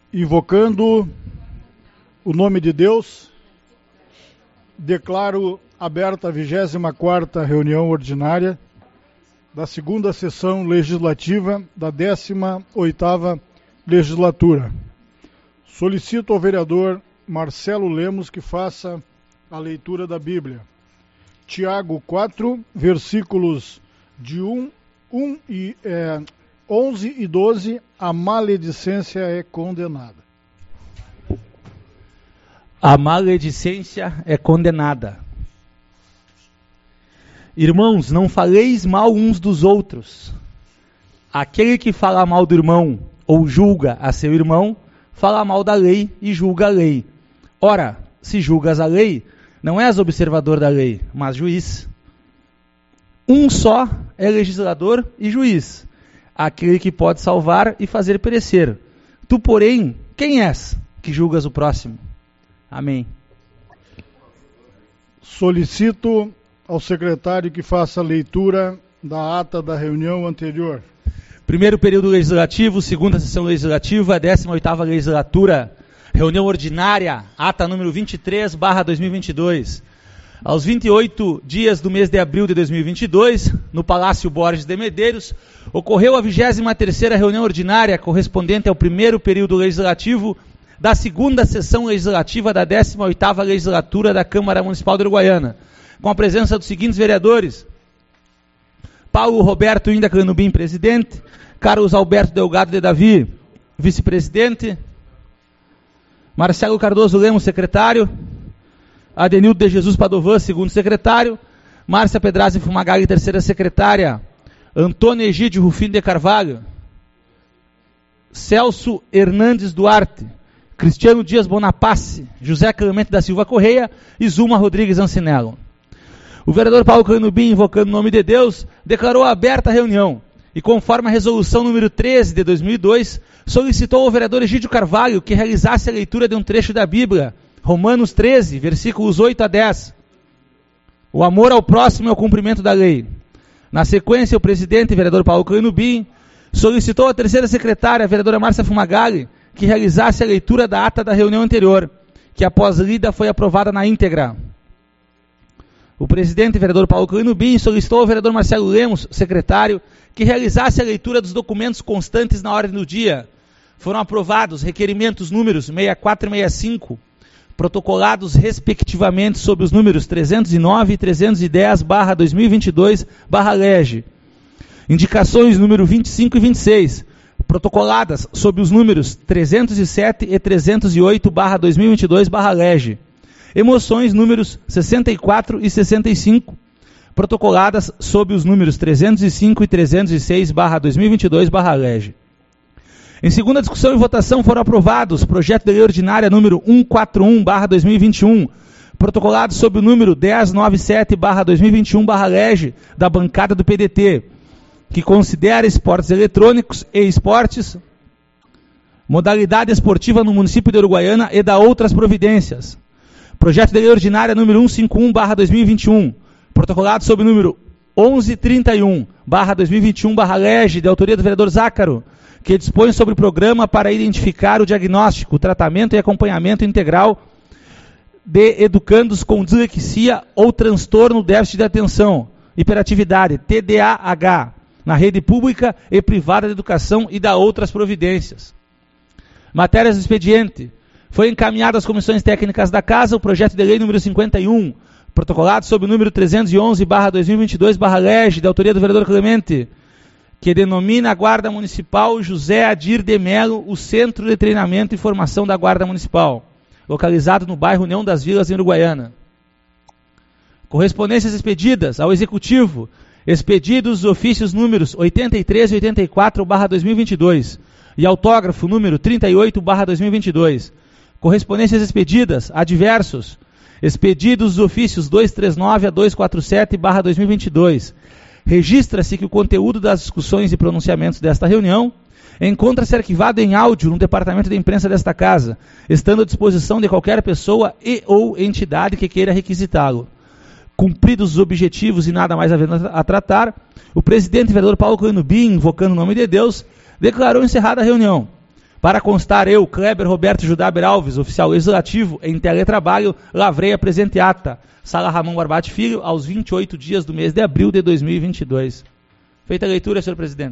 Invocando o nome de Deus, declaro aberta a 24ª reunião ordinária da segunda sessão legislativa da 18ª legislatura. Solicito ao vereador Marcelo Lemos que faça a leitura da Bíblia. Tiago 4, versículos de 11 e 12, a maledicência é condenada. A maledicência é condenada. Irmãos, não faleis mal uns dos outros. Aquele que fala mal do irmão ou julga a seu irmão, fala mal da lei e julga a lei. Ora, se julgas a lei, não és observador da lei, mas juiz. Um só é legislador e juiz, aquele que pode salvar e fazer perecer. Tu, porém, quem és que julgas o próximo? Amém. Solicito ao secretário que faça a leitura da ata da reunião anterior. Primeiro período legislativo, segunda sessão legislativa, 18ª legislatura, reunião ordinária, ata número 23/2022. Aos 28 dias do mês de abril de 2022, no Palácio Borges de Medeiros, ocorreu a 23ª reunião ordinária correspondente ao primeiro período legislativo da segunda sessão legislativa da 18ª legislatura da Câmara Municipal de Uruguaiana, com a presença dos seguintes vereadores: Paulo Roberto Inda Canubim, presidente; Carlos Alberto Delgado de Davi, vice-presidente; Marcelo Cardoso Lemos, secretário; Adenildo de Jesus Padovan, segundo secretário; Márcia Pedrazzi Fumagalli, terceira secretária; Antônio Egídio Rufino de Carvalho; Celso Hernandes Duarte; Cristiano Dias Bonapace; José Clemente da Silva Correia e Zuma Rodrigues Ancinello. O vereador Paulo Canubim, invocando o nome de Deus, declarou aberta a reunião e, conforme a resolução número 13 de 2002, solicitou ao vereador Egídio Carvalho que realizasse a leitura de um trecho da Bíblia, Romanos 13, versículos 8 a 10. O amor ao próximo é o cumprimento da lei. Na sequência, o presidente, vereador Paulo Canubim, solicitou à terceira secretária, a vereadora Márcia Fumagalli, que realizasse a leitura da ata da reunião anterior, que após lida foi aprovada na íntegra. O presidente, vereador Paulo Canubim, solicitou ao vereador Marcelo Lemos, secretário, que realizasse a leitura dos documentos constantes na ordem do dia. Foram aprovados requerimentos números 64 e 65, protocolados respectivamente sob os números 309 e 310/2022/LEGE. Indicações número 25 e 26, protocoladas sob os números 307 e 308/2022/LEGE. Emoções números 64 e 65, protocoladas sob os números 305 e 306/2022/LEGE. Em segunda discussão e votação foram aprovados projeto de lei ordinária número 141/2021, protocolado sob o número 1097/2021/LEGE da bancada do PDT, que considera esportes eletrônicos e esportes, modalidade esportiva no município de Uruguaiana e da outras providências. Projeto de lei ordinária número 151/2021, protocolado sob o número 1131/2021/LEGE, de autoria do vereador Zácaro, que dispõe sobre o programa para identificar o diagnóstico, tratamento e acompanhamento integral de educandos com dislexia ou transtorno déficit de atenção, hiperatividade, TDAH, na rede pública e privada de educação e da outras providências. Matérias do expediente. Foi encaminhado às comissões técnicas da Casa o projeto de lei número 51, protocolado sob o número 311/2022/LEGE, de autoria do vereador Clemente, que denomina a Guarda Municipal José Adir de Melo o Centro de Treinamento e Formação da Guarda Municipal, localizado no bairro União das Vilas, em Uruguaiana. Correspondências expedidas ao Executivo. Expedidos os ofícios números 83 e 84/2022 e autógrafo número 38/2022. Correspondências expedidas a diversos. Expedidos os ofícios 239 a 247/2022. Registra-se que o conteúdo das discussões e pronunciamentos desta reunião encontra-se arquivado em áudio no departamento de imprensa desta casa, estando à disposição de qualquer pessoa e ou entidade que queira requisitá-lo. Cumpridos os objetivos e nada mais havendo a tratar, o presidente vereador Paulo Canubim, invocando o nome de Deus, declarou encerrada a reunião. Para constar, eu, Kleber Roberto Judaber Alves, oficial legislativo, em teletrabalho, lavrei a presente ata. Sala Ramon Barbati Filho, aos 28 dias do mês de abril de 2022. Feita a leitura, senhor presidente.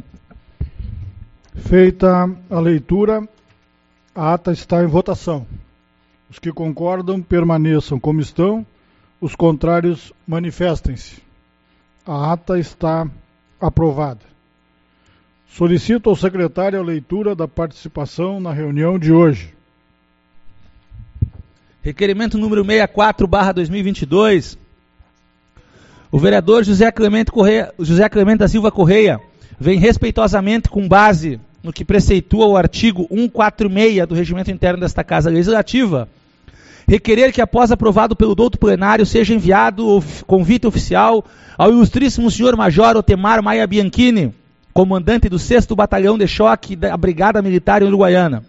Feita a leitura, a ata está em votação. Os que concordam permaneçam como estão, os contrários manifestem-se. A ata está aprovada. Solicito ao secretário a leitura da participação na reunião de hoje. Requerimento número 64/2022. O vereador José Clemente da Silva Correia vem respeitosamente, com base no que preceitua o artigo 146 do Regimento Interno desta Casa Legislativa, requerer que, após aprovado pelo douto plenário, seja enviado o convite oficial ao ilustríssimo senhor Major Otemar Maia Bianchini, comandante do 6º Batalhão de Choque da Brigada Militar em Uruguaiana,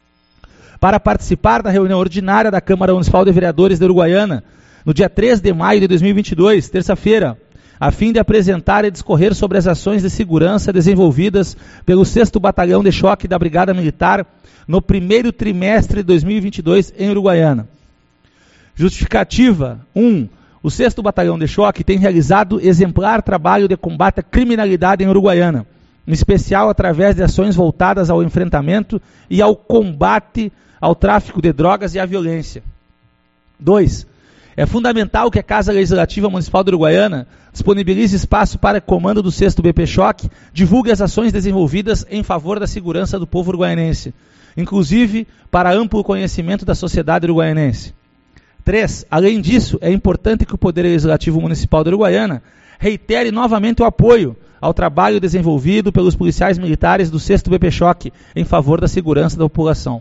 para participar da reunião ordinária da Câmara Municipal de Vereadores de Uruguaiana, no dia 3 de maio de 2022, terça-feira, a fim de apresentar e discorrer sobre as ações de segurança desenvolvidas pelo 6º Batalhão de Choque da Brigada Militar no primeiro trimestre de 2022 em Uruguaiana. Justificativa 1. O 6º Batalhão de Choque tem realizado exemplar trabalho de combate à criminalidade em Uruguaiana, em especial através de ações voltadas ao enfrentamento e ao combate ao tráfico de drogas e à violência. 2. É fundamental que a Casa Legislativa Municipal de Uruguaiana disponibilize espaço para comando do 6º BP Choque, divulgue as ações desenvolvidas em favor da segurança do povo uruguaianense, inclusive para amplo conhecimento da sociedade uruguaianense. 3. Além disso, é importante que o Poder Legislativo Municipal de Uruguaiana reitere novamente o apoio ao trabalho desenvolvido pelos policiais militares do 6º BP Choque em favor da segurança da população.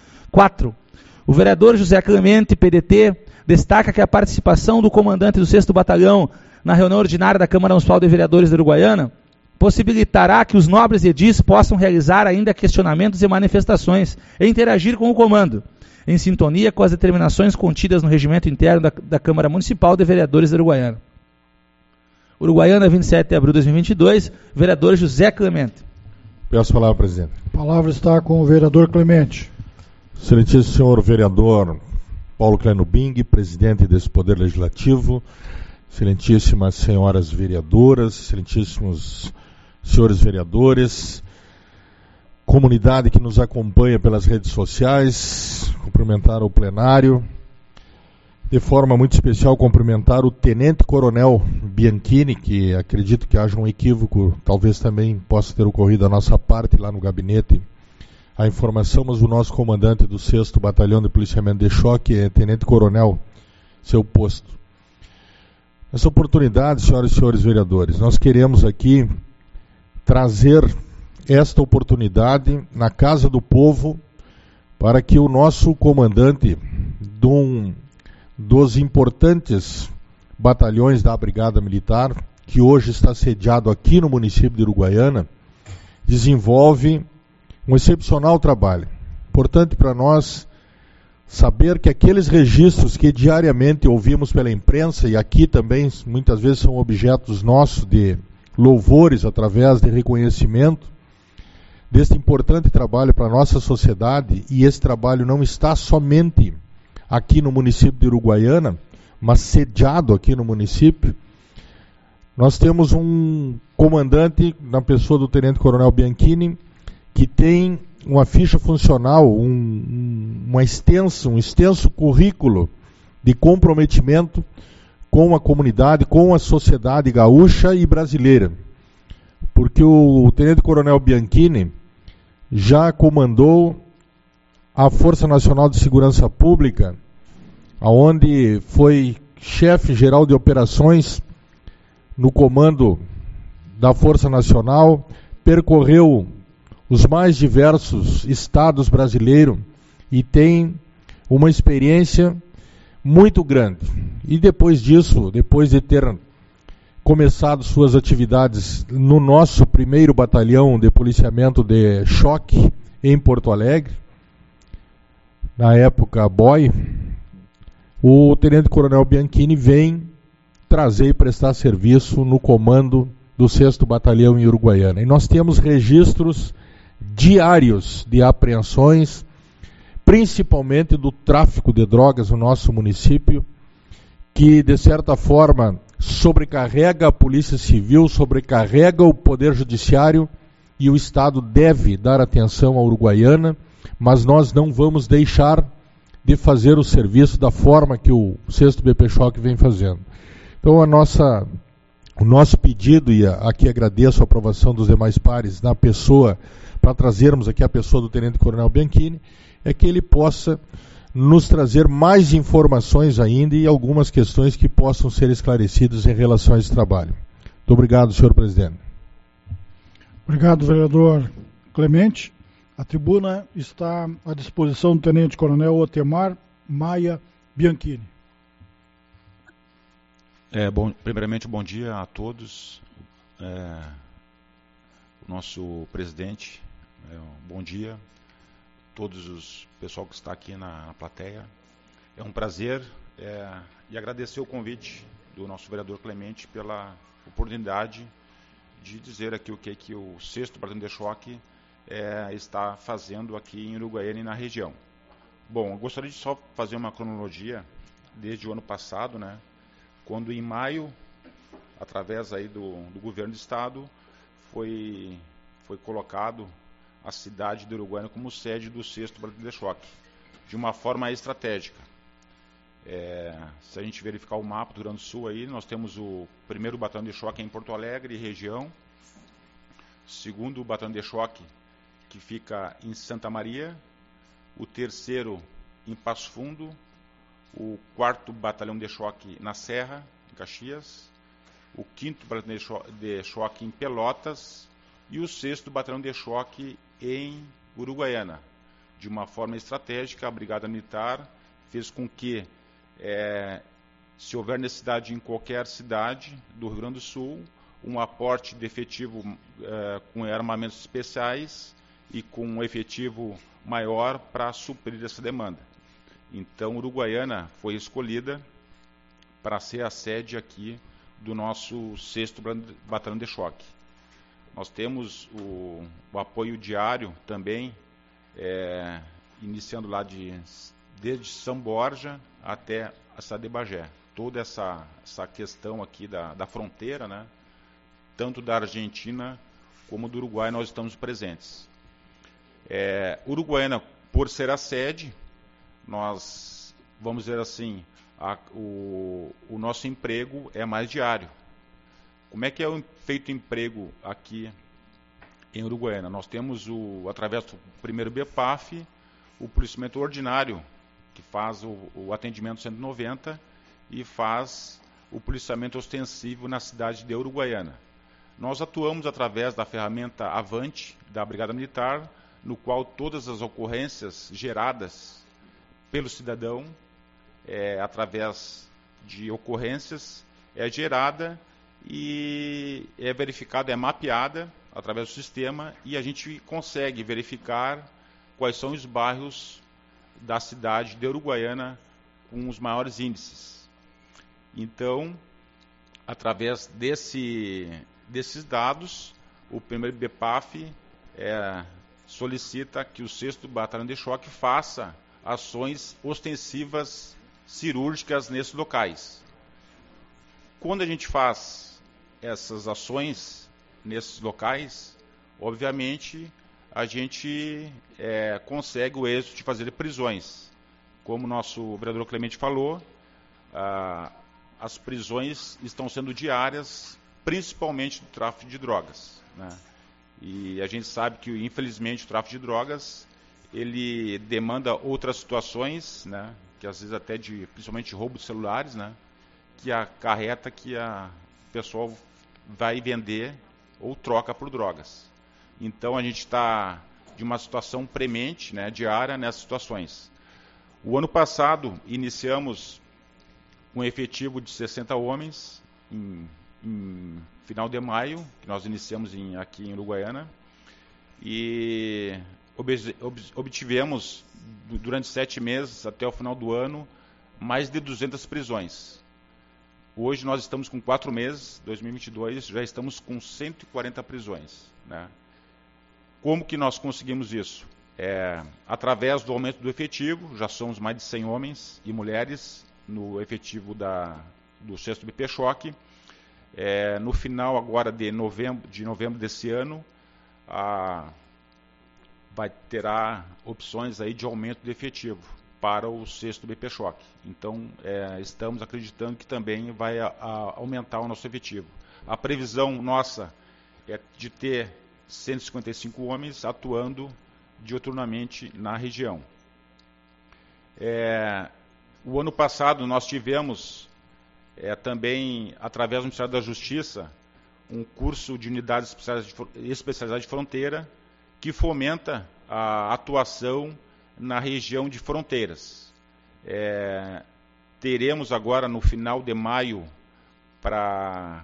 4. O vereador José Clemente, PDT, destaca que a participação do comandante do 6º Batalhão na reunião ordinária da Câmara Municipal de Vereadores de Uruguaiana possibilitará que os nobres edis possam realizar ainda questionamentos e manifestações e interagir com o comando, em sintonia com as determinações contidas no regimento interno da Câmara Municipal de Vereadores de Uruguaiana. Uruguaiana, 27 de abril de 2022, vereador José Clemente. Peço a palavra, presidente. A palavra está com o vereador Clemente. Excelentíssimo senhor vereador Paulo Kleino Bing, presidente desse Poder Legislativo, excelentíssimas senhoras vereadoras, excelentíssimos senhores vereadores, comunidade que nos acompanha pelas redes sociais, cumprimentar o plenário, de forma muito especial cumprimentar o Tenente Coronel Bianchini, que acredito que haja um equívoco, talvez também possa ter ocorrido da nossa parte lá no gabinete, a informação, mas o nosso comandante do 6º Batalhão de Policiamento de Choque é Tenente Coronel, seu posto. Nessa oportunidade, senhoras e senhores vereadores, nós queremos aqui trazer esta oportunidade na Casa do Povo para que o nosso comandante dos importantes batalhões da Brigada Militar, que hoje está sediado aqui no município de Uruguaiana, desenvolve um excepcional trabalho. Importante para nós saber que aqueles registros que diariamente ouvimos pela imprensa, e aqui também muitas vezes são objetos nossos de louvores através de reconhecimento, deste importante trabalho para a nossa sociedade, e esse trabalho não está somente aqui no município de Uruguaiana, mas sediado aqui no município. Nós temos um comandante, na pessoa do Tenente Coronel Bianchini, que tem uma ficha funcional, um extenso currículo de comprometimento com a comunidade, com a sociedade gaúcha e brasileira. Porque o Tenente Coronel Bianchini já comandou a Força Nacional de Segurança Pública, onde foi chefe geral de operações no comando da Força Nacional, percorreu os mais diversos estados brasileiros e tem uma experiência muito grande. E depois disso, depois de ter começado suas atividades no nosso 1º Batalhão de Policiamento de Choque em Porto Alegre, na época BOI, o Tenente Coronel Bianchini vem trazer e prestar serviço no comando do 6º Batalhão em Uruguaiana. E nós temos registros diários de apreensões, principalmente do tráfico de drogas no nosso município, que de certa forma sobrecarrega a Polícia Civil, sobrecarrega o Poder Judiciário, e o Estado deve dar atenção à Uruguaiana, mas nós não vamos deixar de fazer o serviço da forma que o 6º BP-Choque vem fazendo. Então o nosso pedido, e aqui agradeço a aprovação dos demais pares na pessoa, para trazermos aqui a pessoa do Tenente Coronel Bianchini, é que ele possa nos trazer mais informações ainda e algumas questões que possam ser esclarecidas em relação a esse trabalho. Muito obrigado, senhor presidente. Obrigado, vereador Clemente. A tribuna está à disposição do Tenente Coronel Otemar Maia Bianchini. Primeiramente, bom dia a todos. O nosso presidente, bom dia. Todos os pessoal que está aqui na plateia. É um prazer e agradecer o convite do nosso vereador Clemente pela oportunidade de dizer aqui o que o 6º Batalhão de Choque está fazendo aqui em Uruguaiana e na região. Bom, eu gostaria de só fazer uma cronologia desde o ano passado, né, quando em maio, através aí do governo do estado, foi colocado a cidade de Uruguaiana como sede do 6º Batalhão de Choque, de uma forma estratégica. Se a gente verificar o mapa do Rio Grande do Sul, aí, nós temos o 1º Batalhão de Choque em Porto Alegre, região, 2º Batalhão de Choque, que fica em Santa Maria, o 3º em Passo Fundo, o 4º Batalhão de Choque na Serra, em Caxias, o 5º Batalhão de Choque em Pelotas e o 6º Batalhão de Choque em Uruguaiana. De uma forma estratégica, a Brigada Militar fez com que, se houver necessidade em qualquer cidade do Rio Grande do Sul, um aporte de efetivo com armamentos especiais e com um efetivo maior para suprir essa demanda. Então, Uruguaiana foi escolhida para ser a sede aqui do nosso 6º Batalhão de Choque. Nós temos o apoio diário também, iniciando lá desde São Borja até a cidade de Bagé. Toda essa questão aqui da fronteira, né, tanto da Argentina como do Uruguai, nós estamos presentes. Uruguaiana, por ser a sede, nós, vamos dizer assim, o nosso emprego é mais diário. Como é que é feito o emprego aqui em Uruguaiana? Nós temos, através do 1º BPAF, o policiamento ordinário, que faz o atendimento 190 e faz o policiamento ostensivo na cidade de Uruguaiana. Nós atuamos através da ferramenta Avante, da Brigada Militar, no qual todas as ocorrências geradas pelo cidadão, através de ocorrências, é gerada e é verificada, é mapeada através do sistema, e a gente consegue verificar quais são os bairros da cidade de Uruguaiana com os maiores índices. Então, através desses dados, o 1º BPAF solicita que o 6º Batalhão de Choque faça ações ostensivas cirúrgicas nesses locais. Quando a gente faz essas ações nesses locais, obviamente a gente consegue o êxito de fazer prisões. Como o nosso vereador Clemente falou, as prisões estão sendo diárias, principalmente do tráfico de drogas, né? E a gente sabe que, infelizmente, o tráfico de drogas, ele demanda outras situações, né? Que às vezes até principalmente roubo de celulares, né? Que acarreta que o pessoal vai vender ou troca por drogas. Então a gente está de uma situação premente, né, diária nessas situações. O ano passado iniciamos um efetivo de 60 homens em final de maio, que nós iniciamos aqui em Uruguaiana, e obtivemos durante 7 meses até o final do ano mais de 200 prisões. Hoje nós estamos com 4 meses, 2022, já estamos com 140 prisões, né? Como que nós conseguimos isso? Através do aumento do efetivo, já somos mais de 100 homens e mulheres no efetivo do 6º BP-Choque. No final agora de novembro desse ano, terá opções aí de aumento de efetivo para o 6º BP-Choque. Então, estamos acreditando que também vai aumentar o nosso efetivo. A previsão nossa é de ter 155 homens atuando diuturnamente na região. O ano passado nós tivemos também, através do Ministério da Justiça, um curso de unidades especializadas de fronteira que fomenta a atuação na região de fronteiras. Teremos agora, no final de maio para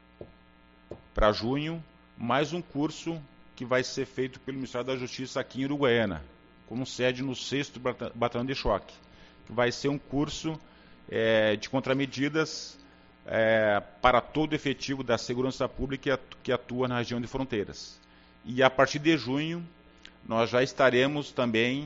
junho, mais um curso que vai ser feito pelo Ministério da Justiça aqui em Uruguaiana, com sede no 6º Batalhão de Choque, que vai ser um curso de contramedidas para todo o efetivo da segurança pública que atua na região de fronteiras. E a partir de junho, nós já estaremos também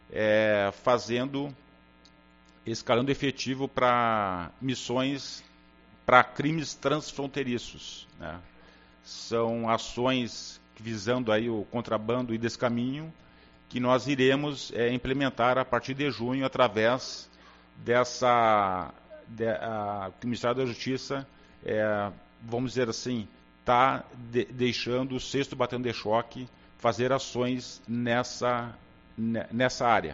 escalando efetivo para missões para crimes transfronteiriços, né? São ações visando aí o contrabando e descaminho que nós iremos implementar a partir de junho através que o Ministério da Justiça, vamos dizer assim, está deixando o 6º Batalhão de Choque fazer ações nessa área.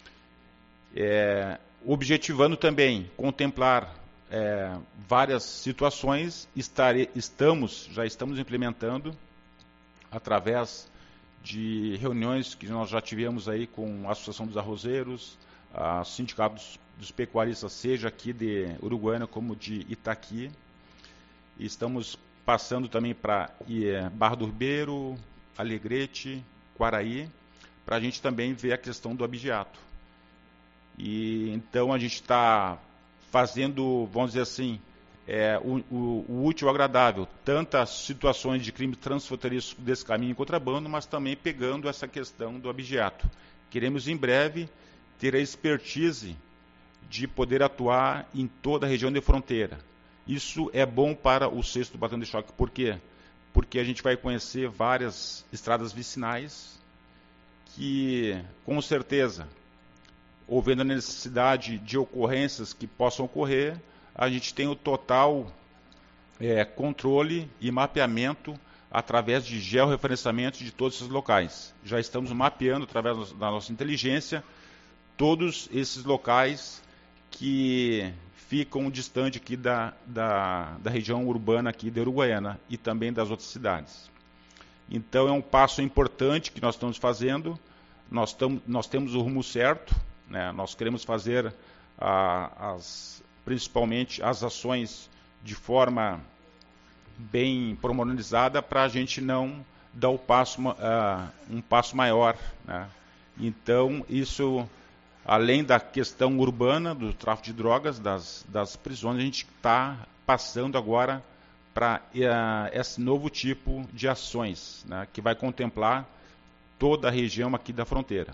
Objetivando também contemplar várias situações, já estamos implementando através de reuniões que nós já tivemos aí com a Associação dos Arrozeiros, a Sindicato dos Pecuaristas, seja aqui de Uruguaiana como de Itaqui. E estamos passando também para Barra do Ribeiro, Alegrete, Quaraí, para a gente também ver a questão do abigeato. E então a gente está fazendo, vamos dizer assim, o útil ao agradável, tantas situações de crime transfronteiriço desse caminho em contrabando, mas também pegando essa questão do abigeato. Queremos em breve ter a expertise de poder atuar em toda a região de fronteira. Isso é bom para o 6º Batalhão de Choque. Por quê? Porque a gente vai conhecer várias estradas vicinais que, com certeza, havendo a necessidade de ocorrências que possam ocorrer, a gente tem o total controle e mapeamento através de georreferenciamento de todos esses locais. Já estamos mapeando, através da nossa inteligência, todos esses locais que ficam distante aqui da região urbana aqui de Uruguaiana e também das outras cidades. Então é um passo importante que nós estamos fazendo, nós temos o rumo certo, né? Nós queremos fazer principalmente as ações de forma bem pormenorizada para a gente não dar um passo maior, né? Então, isso, além da questão urbana, do tráfico de drogas, das prisões, a gente está passando agora para esse novo tipo de ações, né, que vai contemplar toda a região aqui da fronteira.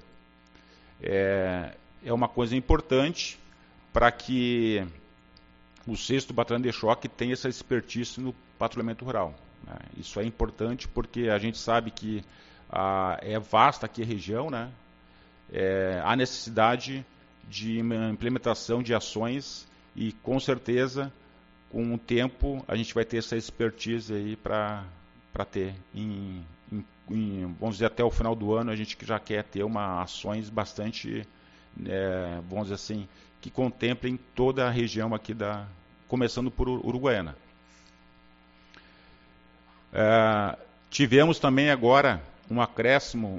É uma coisa importante para que o 6º Batalhão de Choque tenha essa expertise no patrulhamento rural, né? Isso é importante porque a gente sabe que é vasta aqui a região, né? Há necessidade de uma implementação de ações e, com certeza, com o tempo, a gente vai ter essa expertise aí para ter, vamos dizer, até o final do ano, a gente já quer ter ações bastante, vamos dizer assim, que contemplem toda a região aqui, começando por Uruguaiana. Tivemos também agora um acréscimo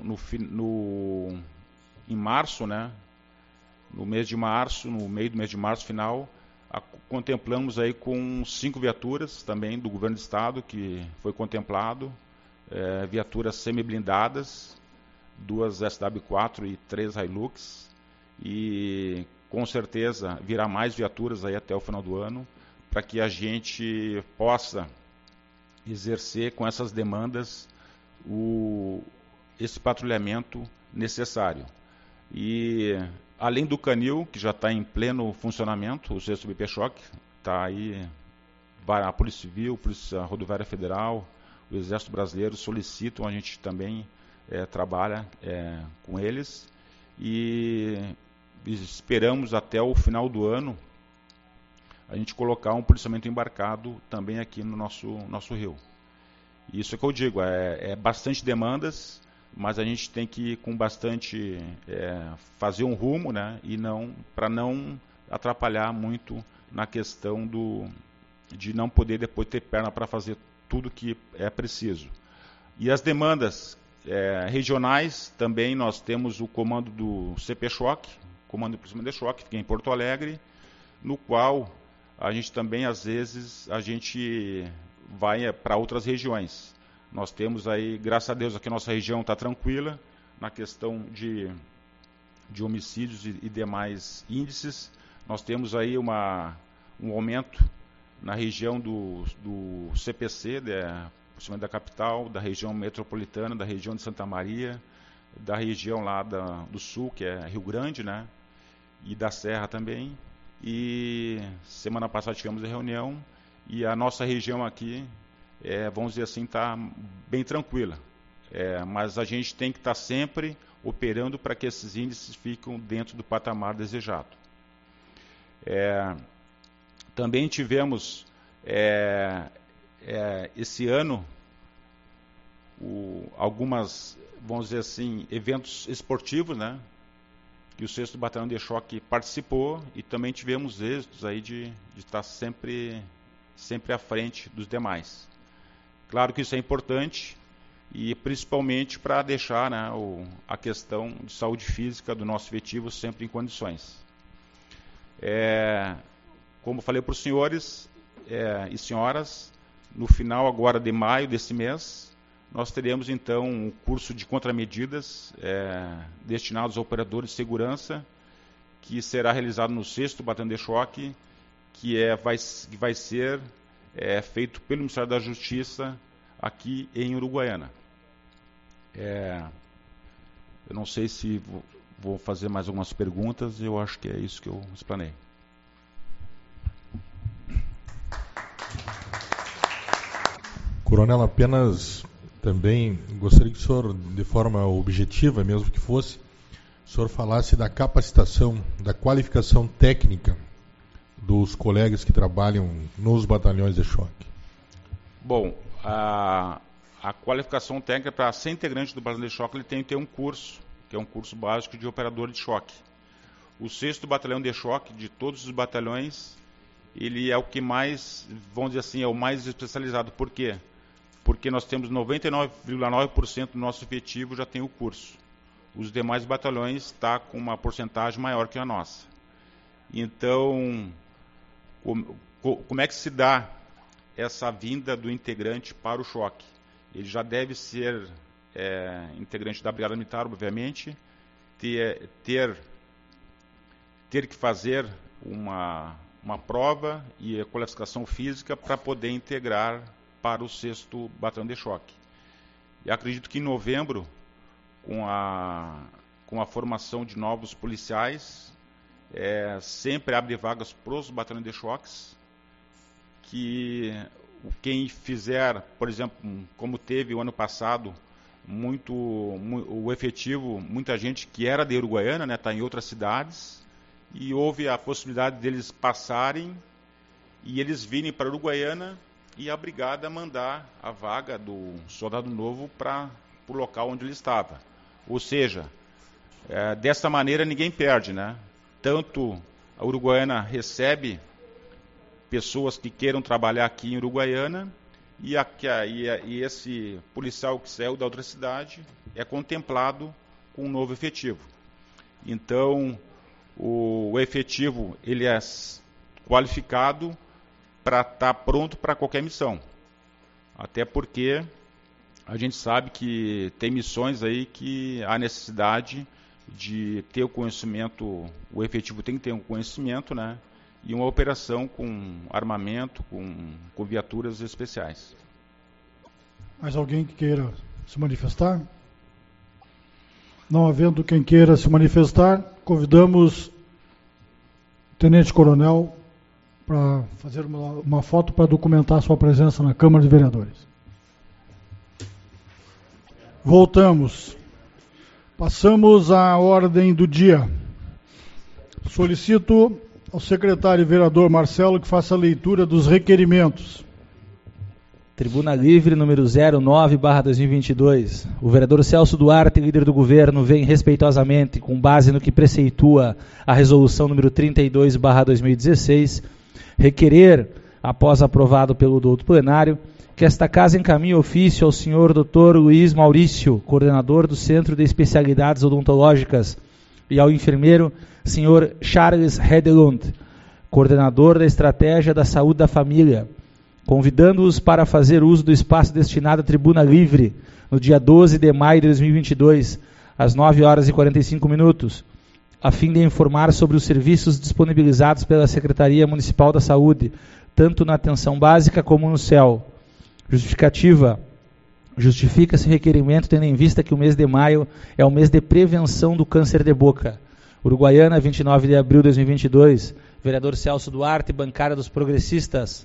em março, né? No mês de março, no meio do mês de março, final, contemplamos aí com 5 viaturas também do governo do estado, que foi contemplado, viaturas semi-blindadas, 2 SW4 e 3 Hilux, e com certeza virá mais viaturas aí até o final do ano, para que a gente possa exercer com essas demandas esse patrulhamento necessário. E além do canil, que já está em pleno funcionamento, o 6º BP-Choque, está aí a Polícia Civil, a Polícia Rodoviária Federal, o Exército Brasileiro solicitam, a gente também trabalha com eles, e esperamos até o final do ano a gente colocar um policiamento embarcado também aqui no nosso rio. Isso é que eu digo, bastante demandas, mas a gente tem que ir com bastante, fazer um rumo, né, e para não atrapalhar muito na questão de não poder depois ter perna para fazer tudo que é preciso. E as demandas regionais, também nós temos o comando do CP-Choque, Comando de Policiamento de Choque, que fica em Porto Alegre, no qual a gente também, às vezes, a gente vai para outras regiões. Nós temos aí, graças a Deus, aqui a nossa região está tranquila, na questão de homicídios e demais índices. Nós temos aí um aumento na região do CPC, policiamento da capital, da região metropolitana, da região de Santa Maria, da região lá do sul, que é Rio Grande, né? E da Serra também. E semana passada tivemos a reunião e a nossa região aqui, vamos dizer assim, está bem tranquila. Mas a gente tem que estar sempre operando para que esses índices fiquem dentro do patamar desejado. Também tivemos, esse ano, algumas, vamos dizer assim, eventos esportivos, né, que o 6º Batalhão de Choque participou, e também tivemos êxitos aí de estar sempre à frente dos demais. Claro que isso é importante, e principalmente para deixar, né, a questão de saúde física do nosso efetivo sempre em condições. Como falei para os senhores e senhoras, no final agora de maio desse mês, nós teremos então um curso de contramedidas destinados a operadores de segurança, que será realizado no 6º Batalhão de Choque, que vai ser feito pelo Ministério da Justiça aqui em Uruguaiana. Eu não sei se vou fazer mais algumas perguntas, eu acho que é isso que eu explanei. Coronel, apenas também gostaria que o senhor, de forma objetiva, mesmo que fosse, o senhor falasse da capacitação, da qualificação técnica dos colegas que trabalham nos batalhões de choque. Bom, a qualificação técnica para ser integrante do batalhão de choque, ele tem que ter um curso, que é um curso básico de operador de choque. O 6º Batalhão de Choque, de todos os batalhões, ele é o que mais, vamos dizer assim, é o mais especializado. Por quê? Porque nós temos 99,9% do nosso efetivo já tem o curso. Os demais batalhões estão com uma porcentagem maior que a nossa. Então, como é que se dá essa vinda do integrante para o choque? Ele já deve ser integrante da Brigada Militar, obviamente, ter que fazer uma prova e a qualificação física para poder integrar para o 6º Batalhão de Choque. E acredito que em novembro, com a formação de novos policiais, sempre abre vagas para os batalhões de choques, que quem fizer, por exemplo, como teve o ano passado, o efetivo, muita gente que era de Uruguaiana, está em outras cidades, e houve a possibilidade deles passarem e eles virem para Uruguaiana e a brigada mandar a vaga do soldado novo para o local onde ele estava. Ou seja, dessa maneira ninguém perde, né? Tanto a Uruguaiana recebe pessoas que queiram trabalhar aqui em Uruguaiana e esse policial que saiu da outra cidade é contemplado com um novo efetivo. Então, o efetivo ele é qualificado para estar pronto para qualquer missão. Até porque a gente sabe que tem missões aí que há necessidade de ter o conhecimento, o efetivo tem que ter um conhecimento, né? E uma operação com armamento, com viaturas especiais. Mais alguém que queira se manifestar? Não havendo quem queira se manifestar, convidamos o Tenente Coronel para fazer uma foto para documentar sua presença na Câmara de Vereadores. Voltamos. Passamos à ordem do dia. Solicito ao secretário vereador Marcelo que faça a leitura dos requerimentos. Tribuna Livre, número 09/2022. O vereador Celso Duarte, líder do governo, vem respeitosamente, com base no que preceitua a resolução número 32/2016, requerer, após aprovado pelo douto plenário, que esta casa encaminhe ofício ao senhor Dr. Luiz Maurício, coordenador do Centro de Especialidades Odontológicas, e ao enfermeiro senhor Charles Hedelund, coordenador da Estratégia da Saúde da Família, convidando-os para fazer uso do espaço destinado à Tribuna Livre, no dia 12 de maio de 2022, às 9h45, a fim de informar sobre os serviços disponibilizados pela Secretaria Municipal da Saúde, tanto na atenção básica como no CEL. Justificativa. Justifica-se o requerimento tendo em vista que o mês de maio é o mês de prevenção do câncer de boca. Uruguaiana, 29 de abril de 2022. Vereador Celso Duarte, bancada dos progressistas.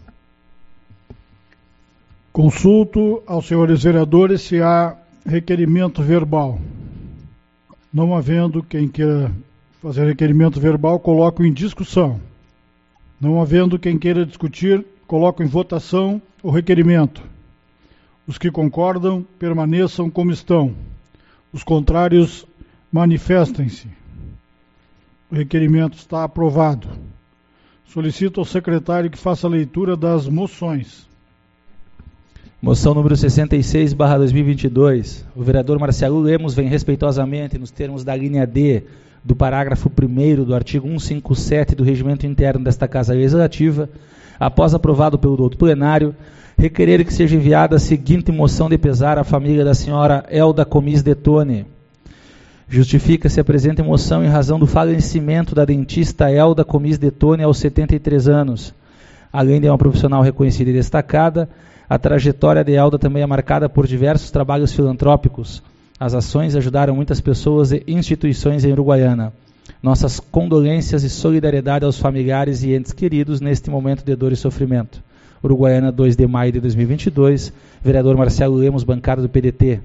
Consulto aos senhores vereadores se há requerimento verbal. Não havendo quem queira fazer requerimento verbal, coloco em discussão. Não havendo quem queira discutir, coloco em votação o requerimento. Os que concordam, permaneçam como estão. Os contrários, manifestem-se. O requerimento está aprovado. Solicito ao secretário que faça a leitura das moções. Moção número 66/2022. O vereador Marcelo Lemos vem respeitosamente, nos termos da linha D do parágrafo 1º do artigo 157 do Regimento Interno desta Casa Legislativa, após aprovado pelo douto plenário, requerer que seja enviada a seguinte moção de pesar à família da senhora Elda Comis Detone. Justifica-se a presente moção em razão do falecimento da dentista Elda Comis Detone aos 73 anos. Além de uma profissional reconhecida e destacada, a trajetória de Elda também é marcada por diversos trabalhos filantrópicos. As ações ajudaram muitas pessoas e instituições em Uruguaiana. Nossas condolências e solidariedade aos familiares e entes queridos neste momento de dor e sofrimento. Uruguaiana, 2 de maio de 2022. Vereador Marcelo Lemos, bancada do PDT.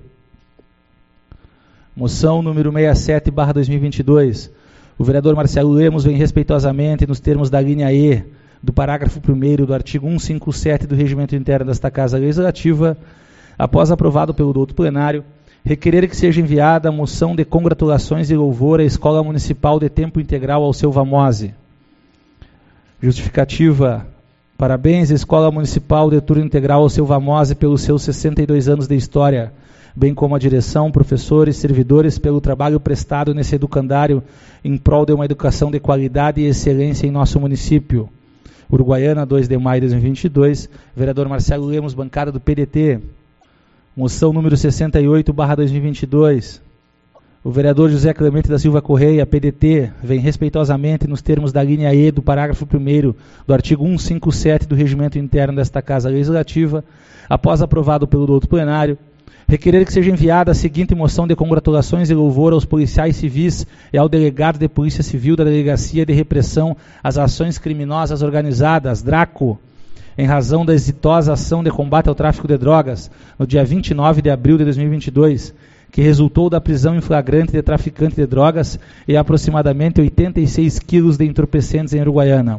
Moção número 67/2022. O vereador Marcelo Lemos vem respeitosamente, nos termos da linha E do parágrafo 1º do artigo 157 do Regimento Interno desta Casa Legislativa, após aprovado pelo douto plenário, requerer que seja enviada a moção de congratulações e louvor à Escola Municipal de Tempo Integral Alceu Vamose. Justificativa. Parabéns à Escola Municipal de Turno Integral Alceu Vamose pelos seus 62 anos de história, bem como a direção, professores, servidores pelo trabalho prestado nesse educandário em prol de uma educação de qualidade e excelência em nosso município. Uruguaiana, 2 de maio de 2022, vereador Marcelo Lemos, bancada do PDT. Moção número 68/2022. O vereador José Clemente da Silva Correia, PDT, vem respeitosamente, nos termos da linha E do parágrafo 1º do artigo 157 do Regimento Interno desta Casa Legislativa, após aprovado pelo douto plenário, requerer que seja enviada a seguinte moção de congratulações e louvor aos policiais civis e ao delegado de Polícia Civil da Delegacia de Repressão às Ações Criminosas Organizadas, DRACO, em razão da exitosa ação de combate ao tráfico de drogas, no dia 29 de abril de 2022, que resultou da prisão em flagrante de traficante de drogas e aproximadamente 86 quilos de entorpecentes em Uruguaiana.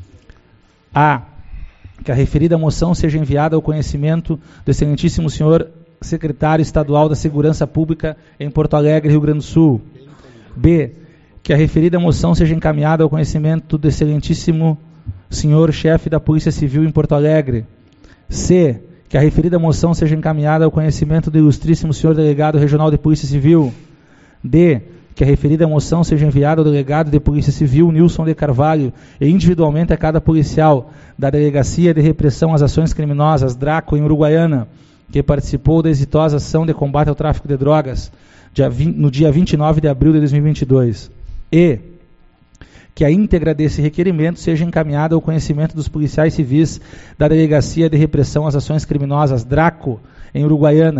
A. Que a referida moção seja enviada ao conhecimento do excelentíssimo senhor secretário estadual da Segurança Pública em Porto Alegre, Rio Grande do Sul. B. Que a referida moção seja encaminhada ao conhecimento do excelentíssimo senhor chefe da Polícia Civil em Porto Alegre. C. Que a referida moção seja encaminhada ao conhecimento do ilustríssimo senhor delegado regional de Polícia Civil. D. Que a referida moção seja enviada ao delegado de Polícia Civil, Nilson de Carvalho, e individualmente a cada policial da Delegacia de Repressão às Ações Criminosas, DRACO, em Uruguaiana, que participou da exitosa ação de combate ao tráfico de drogas no dia 29 de abril de 2022. E que a íntegra desse requerimento seja encaminhada ao conhecimento dos policiais civis da Delegacia de Repressão às Ações Criminosas, DRACO, em Uruguaiana,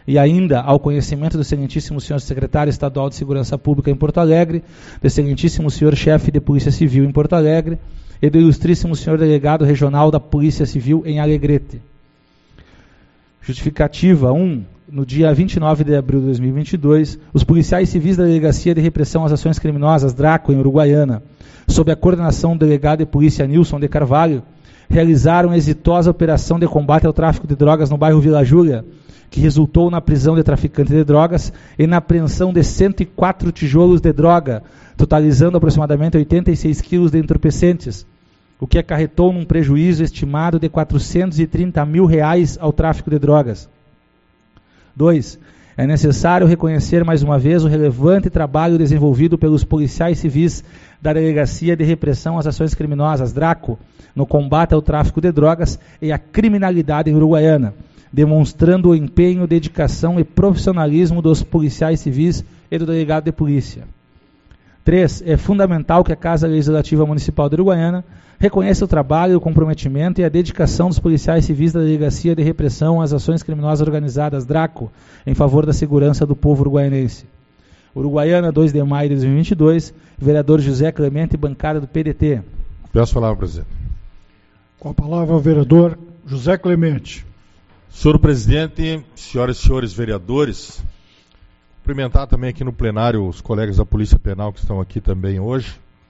e ainda ao conhecimento do excelentíssimo senhor secretário estadual de Segurança Pública em Porto Alegre, do excelentíssimo senhor chefe de Polícia Civil em Porto Alegre e do ilustríssimo senhor delegado regional da Polícia Civil em Alegrete. Justificativa 1. No dia 29 de abril de 2022, os policiais civis da Delegacia de Repressão às Ações Criminosas, DRACO, em Uruguaiana, sob a coordenação do delegado de polícia Nilson de Carvalho, realizaram exitosa operação de combate ao tráfico de drogas no bairro Vila Júlia, que resultou na prisão de traficantes de drogas e na apreensão de 104 tijolos de droga, totalizando aproximadamente 86 quilos de entorpecentes, o que acarretou num prejuízo estimado de R$430 mil ao tráfico de drogas. 2. É necessário reconhecer mais uma vez o relevante trabalho desenvolvido pelos policiais civis da Delegacia de Repressão às Ações Criminosas, DRACO, no combate ao tráfico de drogas e à criminalidade em Uruguaiana, demonstrando o empenho, dedicação e profissionalismo dos policiais civis e do delegado de polícia. 3. É fundamental que a Casa Legislativa Municipal de Uruguaiana reconheça o trabalho, o comprometimento e a dedicação dos policiais civis da Delegacia de Repressão às Ações Criminosas Organizadas, DRACO, em favor da segurança do povo uruguaianense. Uruguaiana, 2 de maio de 2022, vereador José Clemente, bancada do PDT. Peço a palavra, presidente. Com a palavra o vereador José Clemente. Senhor presidente, senhoras e senhores vereadores, cumprimentar também aqui no plenário os colegas da Polícia Penal que estão aqui também hoje.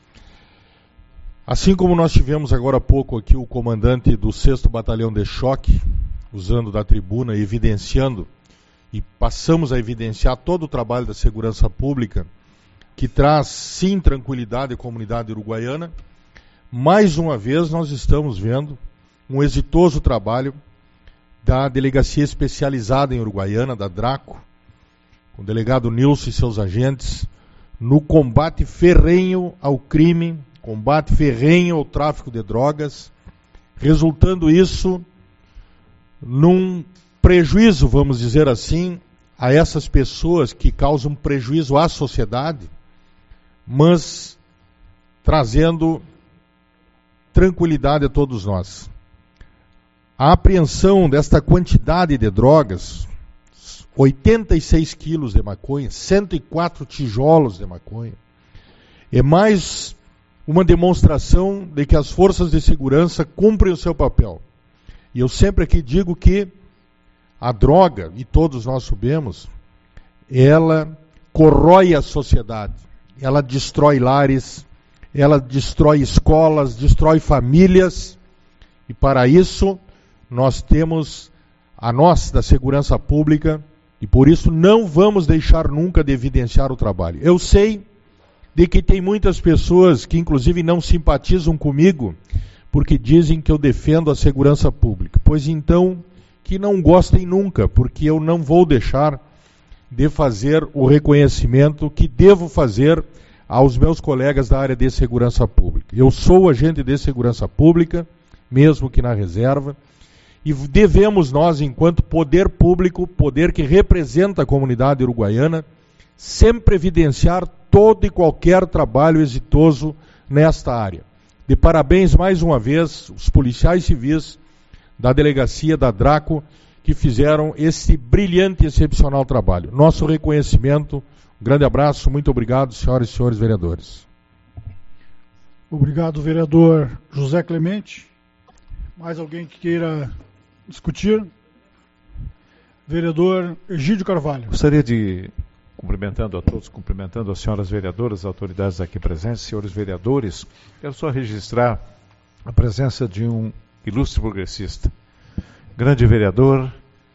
Assim como nós tivemos agora há pouco aqui o comandante do 6º Batalhão de Choque, usando da tribuna e evidenciando, e passamos a evidenciar todo o trabalho da segurança pública, que traz sim tranquilidade à comunidade uruguaiana, mais uma vez nós estamos vendo um exitoso trabalho da Delegacia Especializada em Uruguaiana, da DRACO, com o delegado Nilson e seus agentes, no combate ferrenho ao crime, combate ferrenho ao tráfico de drogas, resultando isso num prejuízo, vamos dizer assim, a essas pessoas que causam prejuízo à sociedade, mas trazendo tranquilidade a todos nós. A apreensão desta quantidade de drogas, 86 quilos de maconha, 104 tijolos de maconha, é mais uma demonstração de que as forças de segurança cumprem o seu papel. E eu sempre aqui digo que a droga, e todos nós sabemos, ela corrói a sociedade, ela destrói lares, ela destrói escolas, destrói famílias, e para isso nós temos a nós da segurança pública, e por isso não vamos deixar nunca de evidenciar o trabalho. Eu sei de que tem muitas pessoas que inclusive não simpatizam comigo, porque dizem que eu defendo a segurança pública. Pois então, que não gostem nunca, porque eu não vou deixar de fazer o reconhecimento que devo fazer aos meus colegas da área de segurança pública. Eu sou agente de segurança pública, mesmo que na reserva, e devemos nós, enquanto poder público, poder que representa a comunidade uruguaiana, sempre evidenciar todo e qualquer trabalho exitoso nesta área. De parabéns mais uma vez os policiais civis da delegacia da DRACO que fizeram esse brilhante e excepcional trabalho. Nosso reconhecimento, um grande abraço, muito obrigado, senhoras e senhores vereadores. Obrigado, vereador José Clemente. Mais alguém que queira discutir? Vereador Egídio Carvalho. Gostaria de, cumprimentando a todos, cumprimentando as senhoras vereadoras, as autoridades aqui presentes, senhores vereadores, quero só registrar a presença de um ilustre progressista, grande vereador,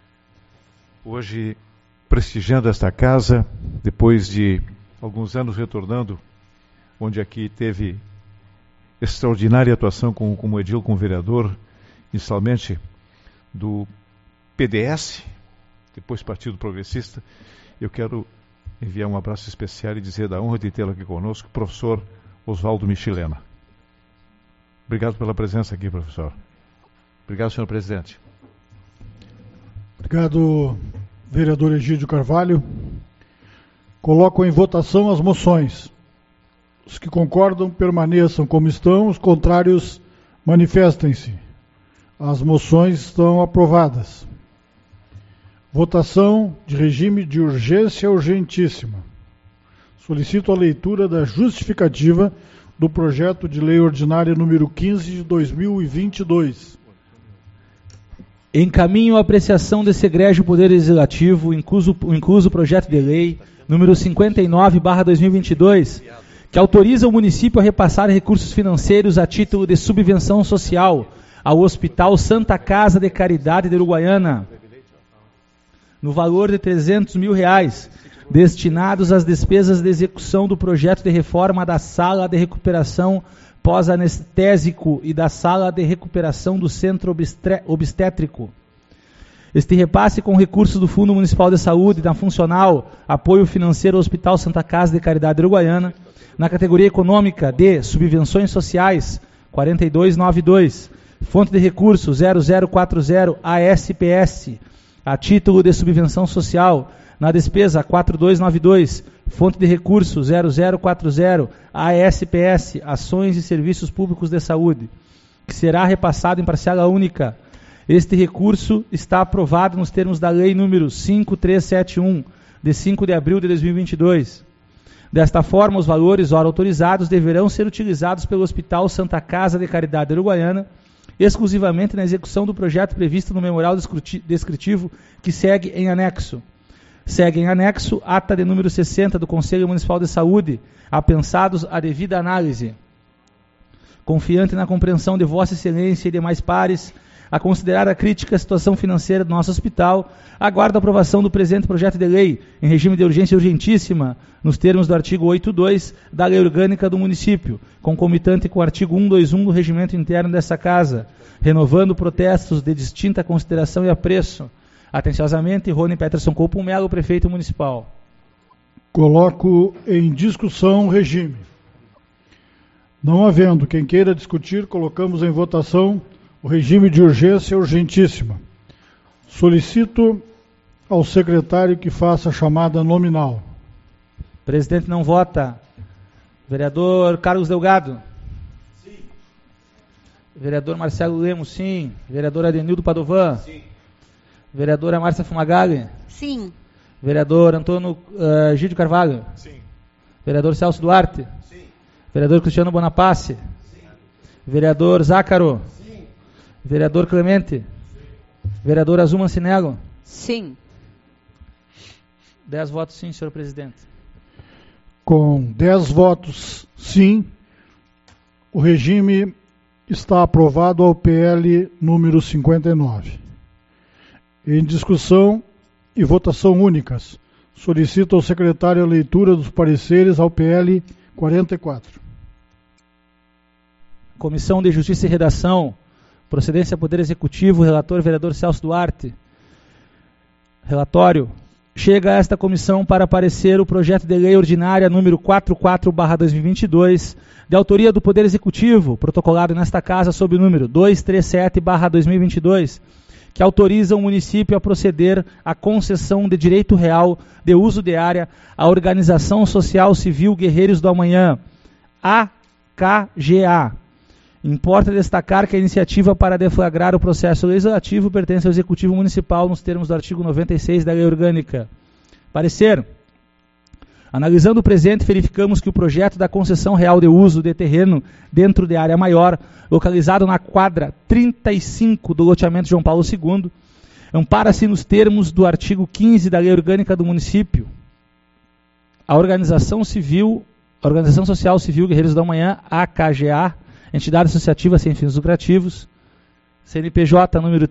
hoje prestigiando esta casa, depois de alguns anos retornando, onde aqui teve extraordinária atuação como edil, como vereador, inicialmente do PDS, depois Partido Progressista. Eu quero enviar um abraço especial e dizer da honra de tê-lo aqui conosco, professor Oswaldo Michilena. Obrigado pela presença aqui, professor. Obrigado, senhor presidente. Obrigado, vereador Egídio Carvalho. Coloco em votação as moções. Os que concordam permaneçam como estão, os contrários manifestem-se. As moções estão aprovadas. Votação de regime de urgência urgentíssima. Solicito a leitura da justificativa do projeto de lei ordinária número 15 de 2022. Encaminho a apreciação desse egrégio Poder Legislativo, incluso o projeto de lei número 59/2022, que autoriza o município a repassar recursos financeiros a título de subvenção social ao Hospital Santa Casa de Caridade de Uruguaiana, no valor de R$300 mil, destinados às despesas de execução do projeto de reforma da Sala de Recuperação Pós-Anestésico e da Sala de Recuperação do Centro Obstétrico. Este repasse com recursos do Fundo Municipal de Saúde da Funcional Apoio Financeiro ao Hospital Santa Casa de Caridade de Uruguaiana, na categoria econômica de Subvenções Sociais 4292, fonte de recursos 0040 ASPS, a título de subvenção social, na despesa 4292, fonte de recursos 0040 ASPS, Ações e Serviços Públicos de Saúde, que será repassado em parcela única. Este recurso está aprovado nos termos da Lei número 5371, de 5 de abril de 2022. Desta forma, os valores ora autorizados deverão ser utilizados pelo Hospital Santa Casa de Caridade Uruguaiana, exclusivamente na execução do projeto previsto no memorial descritivo que segue em anexo. Segue em anexo ata de número 60 do Conselho Municipal de Saúde, apensados a devida análise. Confiante na compreensão de Vossa Excelência e demais pares, a considerar a crítica situação financeira do nosso hospital, aguardo a aprovação do presente projeto de lei em regime de urgência urgentíssima, nos termos do artigo 82 da Lei Orgânica do Município, concomitante com o artigo 121 do Regimento Interno dessa Casa, renovando protestos de distinta consideração e apreço. Atenciosamente, Rony Peterson Coupo Melo, Prefeito Municipal. Coloco em discussão o regime. Não havendo quem queira discutir, colocamos em votação o regime de urgência urgentíssima. Solicito ao secretário que faça a chamada nominal. Presidente não vota. Vereador Carlos Delgado. Sim. Vereador Marcelo Lemos, sim. Vereador Adenildo Padovan. Sim. Vereadora Márcia Fumagalli. Sim. Vereador Antônio Gídio Carvalho. Sim. Vereador Celso Duarte. Sim. Vereador Cristiano Bonapace. Sim. Vereador Zácaro. Sim. Vereador Clemente. Sim. Vereador Azul Mancinello. Sim. 10 votos sim, senhor presidente. Com 10 votos sim, o regime está aprovado ao PL número 59. Em discussão e votação únicas, solicito ao secretário a leitura dos pareceres ao PL 44. Comissão de Justiça e Redação, procedência Poder Executivo, relator vereador Celso Duarte. Relatório. Chega a esta comissão para parecer o projeto de lei ordinária número 44/2022, de autoria do Poder Executivo, protocolado nesta casa sob o número 237/2022, que autoriza o município a proceder à concessão de direito real de uso de área à Organização Social Civil Guerreiros do Amanhã, AKGA. Importa destacar que a iniciativa para deflagrar o processo legislativo pertence ao Executivo Municipal nos termos do artigo 96 da Lei Orgânica. Parecer. Analisando o presente, verificamos que o projeto da concessão real de uso de terreno dentro de área maior, localizado na quadra 35 do loteamento João Paulo II, ampara-se nos termos do artigo 15 da Lei Orgânica do Município. A Organização Social Civil Guerreiros do Amanhã, AKGA, entidade associativa sem fins lucrativos, CNPJ número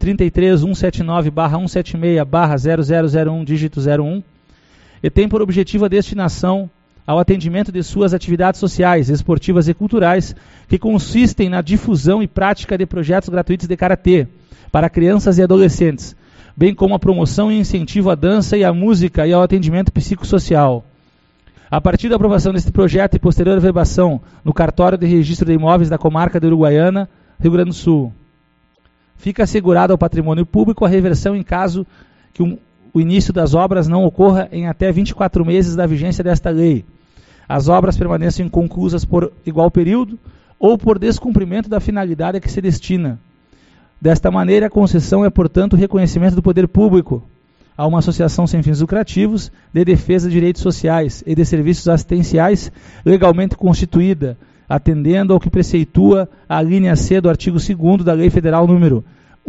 33179/176/0001, dígito 01, e tem por objetivo a destinação ao atendimento de suas atividades sociais, esportivas e culturais, que consistem na difusão e prática de projetos gratuitos de karatê para crianças e adolescentes, bem como a promoção e incentivo à dança e à música e ao atendimento psicossocial. A partir da aprovação deste projeto e posterior averbação no cartório de registro de imóveis da comarca de Uruguaiana, Rio Grande do Sul, fica assegurado ao patrimônio público a reversão em caso que o início das obras não ocorra em até 24 meses da vigência desta lei. As obras permaneçam inconclusas por igual período ou por descumprimento da finalidade a que se destina. Desta maneira, a concessão é, portanto, o reconhecimento do poder público a uma associação sem fins lucrativos de defesa de direitos sociais e de serviços assistenciais legalmente constituída, atendendo ao que preceitua a linha C do artigo 2º da Lei Federal número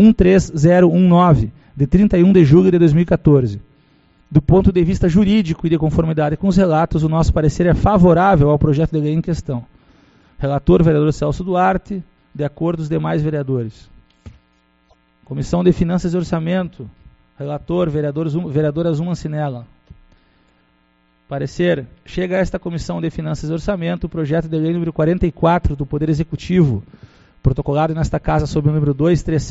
13019, de 31 de julho de 2014. Do ponto de vista jurídico e de conformidade com os relatos, o nosso parecer é favorável ao projeto de lei em questão. Relator, vereador Celso Duarte, de acordo com os demais vereadores. Comissão de Finanças e Orçamento, relator, vereadora Zuma Cinella. Parecer, chega a esta Comissão de Finanças e Orçamento o projeto de lei número 44 do Poder Executivo, protocolado nesta casa sob o número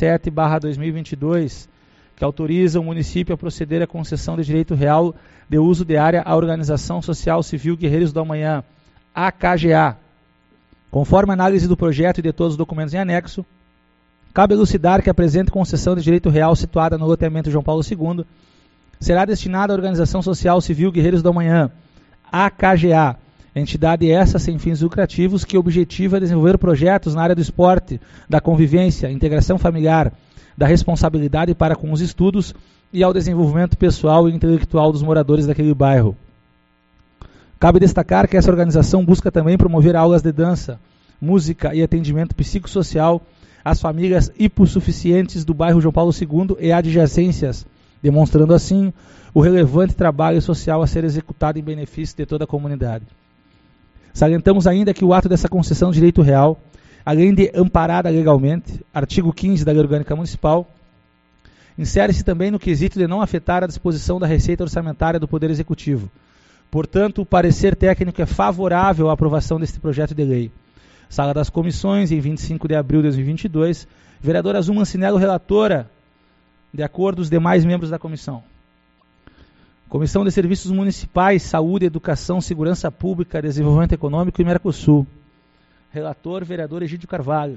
237/2022, que autoriza o município a proceder à concessão de direito real de uso de área à Organização Social Civil Guerreiros do Amanhã, AKGA. Conforme a análise do projeto e de todos os documentos em anexo, cabe elucidar que a presente concessão de direito real situada no loteamento João Paulo II será destinada à Organização Social Civil Guerreiros do Amanhã, AKGA, entidade essa sem fins lucrativos que objetiva desenvolver projetos na área do esporte, da convivência, integração familiar, da responsabilidade para com os estudos e ao desenvolvimento pessoal e intelectual dos moradores daquele bairro. Cabe destacar que essa organização busca também promover aulas de dança, música e atendimento psicossocial às famílias hipossuficientes do bairro João Paulo II e adjacências, demonstrando assim o relevante trabalho social a ser executado em benefício de toda a comunidade. Salientamos ainda que o ato dessa concessão de direito real, além de amparada legalmente, artigo 15 da Lei Orgânica Municipal, insere-se também no quesito de não afetar a disposição da receita orçamentária do Poder Executivo. Portanto, o parecer técnico é favorável à aprovação deste projeto de lei. Sala das Comissões, em 25 de abril de 2022, vereadora Zuma Cinella, relatora, de acordo com os demais membros da comissão. Comissão de Serviços Municipais, Saúde, Educação, Segurança Pública, Desenvolvimento Econômico e Mercosul. Relator, vereador Egídio Carvalho.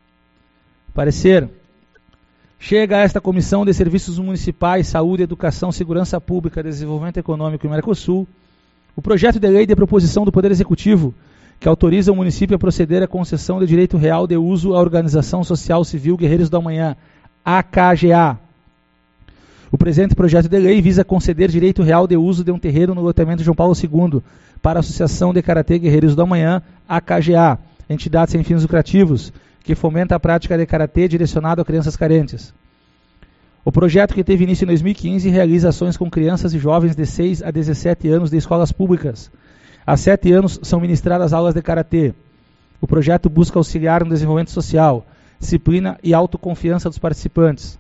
Parecer. Chega a esta Comissão de Serviços Municipais, Saúde, Educação, Segurança Pública, Desenvolvimento Econômico e Mercosul o projeto de lei de proposição do Poder Executivo que autoriza o município a proceder à concessão de direito real de uso à Organização Social Civil Guerreiros do Amanhã, AKGA. O presente projeto de lei visa conceder direito real de uso de um terreno no loteamento João Paulo II para a Associação de Karatê Guerreiros do Amanhã, AKGA, entidade sem fins lucrativos, que fomenta a prática de karatê direcionado a crianças carentes. O projeto, que teve início em 2015, realiza ações com crianças e jovens de 6 a 17 anos de escolas públicas. Há 7 anos são ministradas aulas de karatê. O projeto busca auxiliar no desenvolvimento social, disciplina e autoconfiança dos participantes.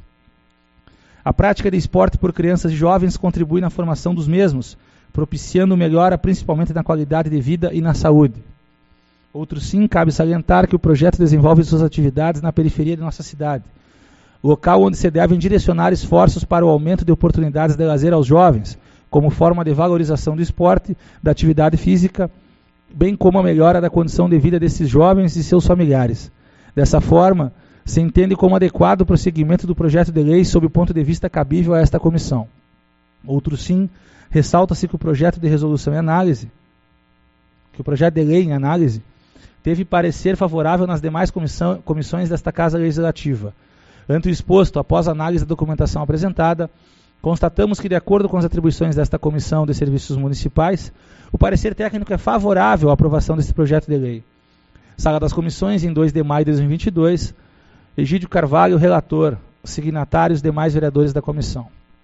A prática de esporte por crianças e jovens contribui na formação dos mesmos, propiciando melhora principalmente na qualidade de vida e na saúde. Outro sim, cabe salientar que o projeto desenvolve suas atividades na periferia de nossa cidade, local onde se devem direcionar esforços para o aumento de oportunidades de lazer aos jovens, como forma de valorização do esporte, da atividade física, bem como a melhora da condição de vida desses jovens e seus familiares. Dessa forma, se entende como adequado o prosseguimento do projeto de lei sob o ponto de vista cabível a esta comissão. Outro sim, ressalta-se que o projeto de resolução em análise, que o projeto de lei em análise, teve parecer favorável nas demais comissões desta Casa Legislativa. Ante o exposto, após a análise da documentação apresentada, constatamos que, de acordo com as atribuições desta Comissão de Serviços Municipais, o parecer técnico é favorável à aprovação deste projeto de lei. Sala das Comissões, em 2 de maio de 2022, Egídio Carvalho, relator, signatários demais vereadores da comissão.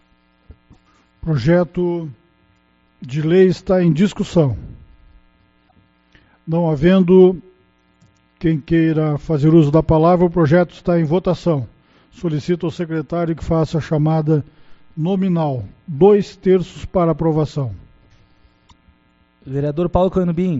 O projeto de lei está em discussão. Não havendo quem queira fazer uso da palavra, o projeto está em votação. Solicito ao secretário que faça a chamada nominal. 2/3 para aprovação. Vereador Paulo Canubim.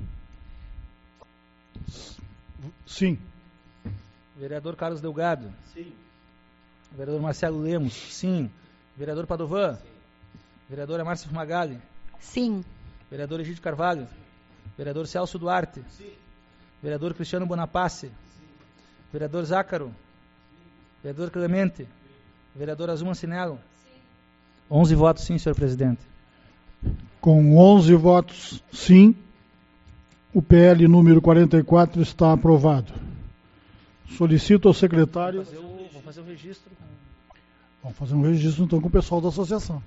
Sim. Vereador Carlos Delgado. Sim. Vereador Marcelo Lemos. Sim. Vereador Padovan. Sim. Vereadora Márcia Fumagalli. Sim. Vereador Egídio Carvalho. Sim. Vereador Celso Duarte. Sim. Vereador Cristiano Bonapace. Sim. Vereador Zácaro. Sim. Vereador Clemente. Sim. Vereadora Zuma Cinella. Sim. 11 votos sim, senhor presidente. Com 11 votos sim, o PL número 44 está aprovado. Solicito ao secretário... Vou fazer o registro. Vamos fazer um registro então com o pessoal da associação.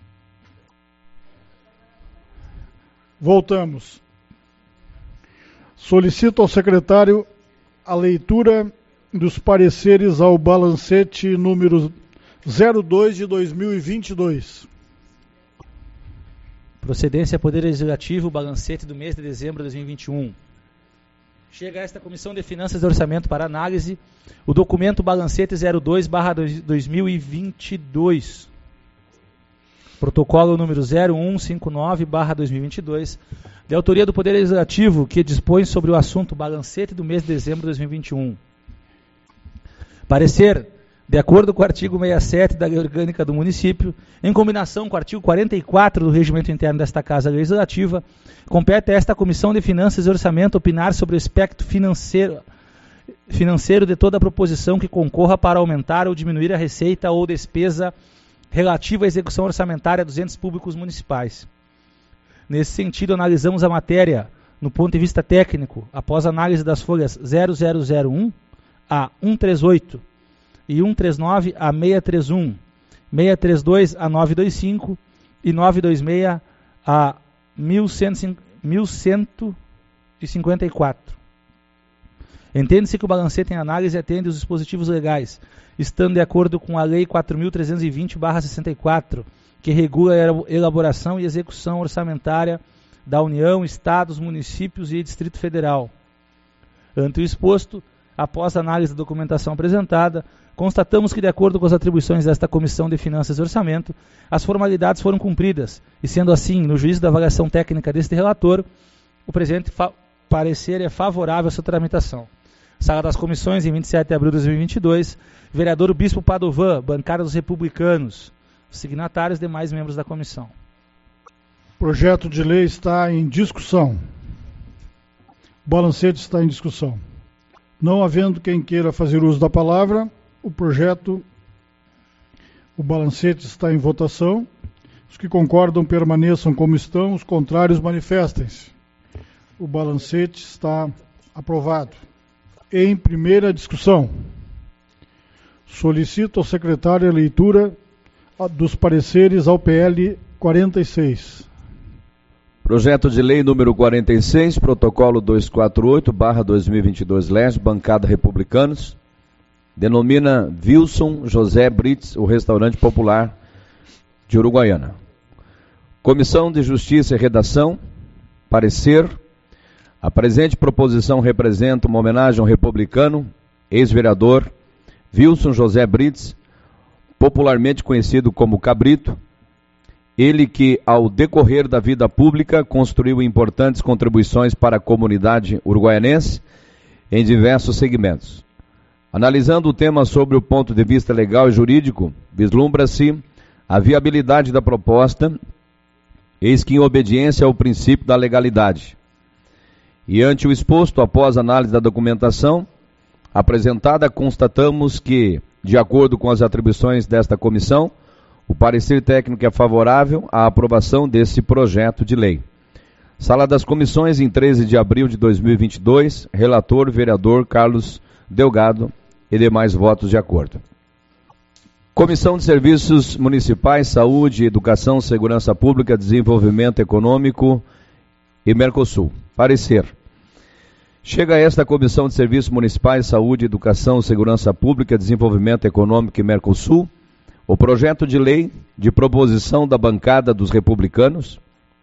Voltamos. Solicito ao secretário a leitura dos pareceres ao balancete número 02 de 2022. Procedência Poder Legislativo, balancete do mês de dezembro de 2021. Chega a esta Comissão de Finanças e Orçamento para análise o documento balancete 02/2022. Protocolo número 0159/2022, de autoria do Poder Legislativo, que dispõe sobre o assunto balancete do mês de dezembro de 2021. Parecer, de acordo com o artigo 67 da Lei Orgânica do Município, em combinação com o artigo 44 do Regimento Interno desta Casa Legislativa, compete a esta Comissão de Finanças e Orçamento opinar sobre o aspecto financeiro de toda a proposição que concorra para aumentar ou diminuir a receita ou despesa relativa à execução orçamentária dos entes públicos municipais. Nesse sentido, analisamos a matéria no ponto de vista técnico, após análise das folhas 0001 a 138 e 139 a 631, 632 a 925 e 926 a 1154. Entende-se que o balancete em análise atende os dispositivos legais, estando de acordo com a Lei 4.320/64, que regula a elaboração e execução orçamentária da União, Estados, municípios e Distrito Federal. Ante o exposto, após a análise da documentação apresentada, constatamos que, de acordo com as atribuições desta Comissão de Finanças e Orçamento, as formalidades foram cumpridas, e sendo assim, no juízo da avaliação técnica deste relator, o presente parecer é favorável à sua tramitação. Sala das Comissões, em 27 de abril de 2022, vereador Bispo Padovan, bancada dos republicanos, signatários e demais membros da comissão. O projeto de lei está em discussão. O balancete está em discussão. Não havendo quem queira fazer uso da palavra, o balancete está em votação. Os que concordam permaneçam como estão, os contrários manifestem-se. O balancete está aprovado. Em primeira discussão, solicito ao secretário a leitura dos pareceres ao PL 46. Projeto de lei número 46, protocolo 248/2022 LERJ, bancada republicanos, denomina Wilson José Brits, o restaurante popular de Uruguaiana. Comissão de Justiça e Redação, parecer. A presente proposição representa uma homenagem ao republicano, ex-vereador Wilson José Brits, popularmente conhecido como Cabrito, ele que, ao decorrer da vida pública, construiu importantes contribuições para a comunidade uruguaianense em diversos segmentos. Analisando o tema sobre o ponto de vista legal e jurídico, vislumbra-se a viabilidade da proposta, eis que em obediência ao princípio da legalidade. E ante o exposto, após análise da documentação apresentada, constatamos que, de acordo com as atribuições desta comissão, o parecer técnico é favorável à aprovação desse projeto de lei. Sala das Comissões, em 13 de abril de 2022, relator, vereador Carlos Delgado e demais votos de acordo. Comissão de Serviços Municipais, Saúde, Educação, Segurança Pública, Desenvolvimento Econômico e Mercosul. Parecer. Chega a esta Comissão de Serviços Municipais, Saúde, Educação, Segurança Pública, Desenvolvimento Econômico e Mercosul o projeto de lei de proposição da bancada dos republicanos,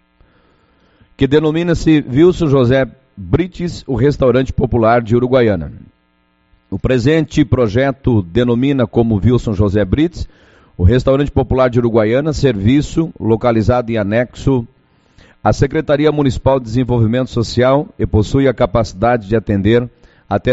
que denomina-se Wilson José Brits, o restaurante popular de Uruguaiana. O presente projeto denomina como Wilson José Brits o restaurante popular de Uruguaiana, serviço localizado em anexo à Secretaria Municipal de Desenvolvimento Social e possui a capacidade de atender até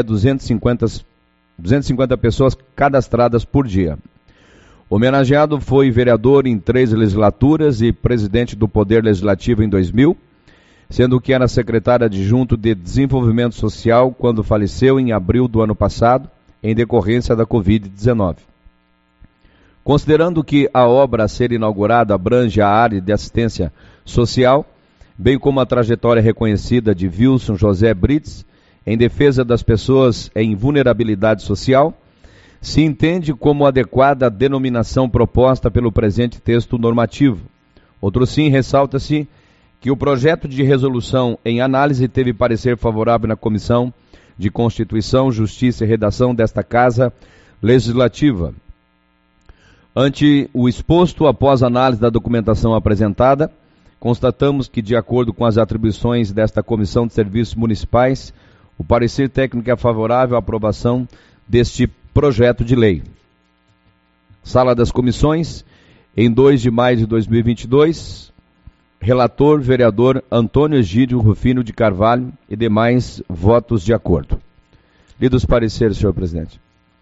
250 pessoas cadastradas por dia. O homenageado foi vereador em 3 legislaturas e presidente do Poder Legislativo em 2000, sendo que era secretário adjunto de Desenvolvimento Social quando faleceu em abril do ano passado, em decorrência da Covid-19. Considerando que a obra a ser inaugurada abrange a área de assistência social, bem como a trajetória reconhecida de Wilson José Brits em defesa das pessoas em vulnerabilidade social, se entende como adequada a denominação proposta pelo presente texto normativo. Outro sim, ressalta-se que o projeto de resolução em análise teve parecer favorável na Comissão de Constituição, Justiça e Redação desta Casa Legislativa. Ante o exposto, após análise da documentação apresentada, constatamos que, de acordo com as atribuições desta Comissão de Serviços Municipais, o parecer técnico é favorável à aprovação deste projeto de lei. Sala das Comissões, em 2 de maio de 2022, relator, vereador Antônio Egídio Rufino de Carvalho e demais votos de acordo. Lidos os pareceres, senhor presidente.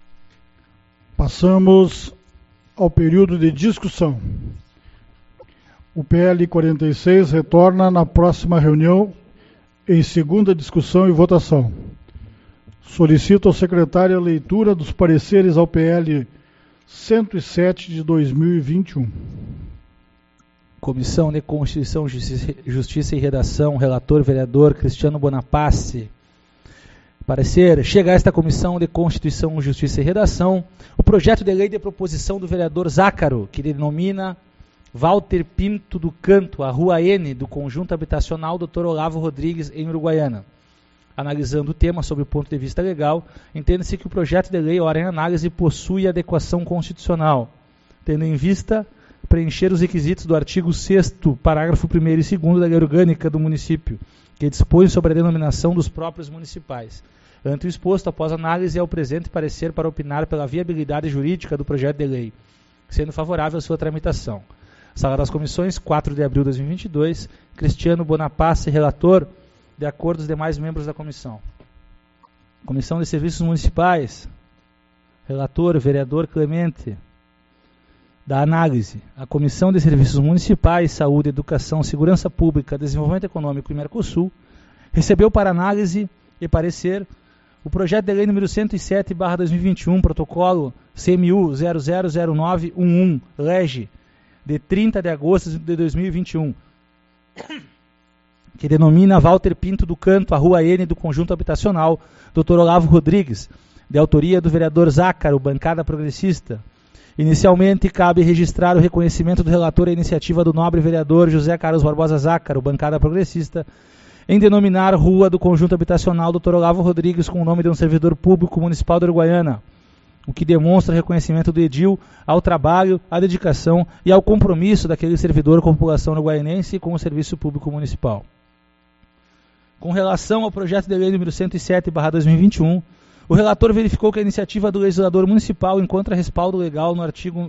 Passamos ao período de discussão. O PL 46 retorna na próxima reunião em segunda discussão e votação. Solicito ao secretário a leitura dos pareceres ao PL 107 de 2021. Comissão de Constituição, Justiça e Redação, relator, vereador Cristiano Bonapace. Parecer, chega a esta Comissão de Constituição, Justiça e Redação o projeto de lei de proposição do vereador Zácaro, que denomina Walter Pinto do Canto, a Rua N, do Conjunto Habitacional Dr. Olavo Rodrigues, em Uruguaiana. Analisando o tema sob o ponto de vista legal, entende-se que o projeto de lei, ora em análise, possui adequação constitucional, tendo em vista preencher os requisitos do artigo 6º, parágrafo 1º e 2º da Lei Orgânica do município, que dispõe sobre a denominação dos próprios municipais. Ante o exposto, após análise, é o presente parecer para opinar pela viabilidade jurídica do projeto de lei, sendo favorável a sua tramitação. Sala das Comissões, 4 de abril de 2022, Cristiano Bonapace, relator, de acordo com os demais membros da comissão. Comissão de Serviços Municipais, relator, vereador Clemente. Da análise, a Comissão de Serviços Municipais, Saúde, Educação, Segurança Pública, Desenvolvimento Econômico e Mercosul recebeu para análise e parecer o projeto de lei número 107/2021, protocolo CMU 000911, lege de 30 de agosto de 2021, que denomina Walter Pinto do Canto, a Rua N, do Conjunto Habitacional Dr. Olavo Rodrigues, de autoria do vereador Zácaro, bancada progressista. Inicialmente, cabe registrar o reconhecimento do relator à iniciativa do nobre vereador José Carlos Barbosa Zácaro, bancada progressista, em denominar Rua do Conjunto Habitacional Dr. Olavo Rodrigues com o nome de um servidor público municipal de Uruguaiana, o que demonstra reconhecimento do edil ao trabalho, à dedicação e ao compromisso daquele servidor com a população uruguaianense e com o serviço público municipal. Com relação ao projeto de lei número 107/2021, o relator verificou que a iniciativa do legislador municipal encontra respaldo legal no artigo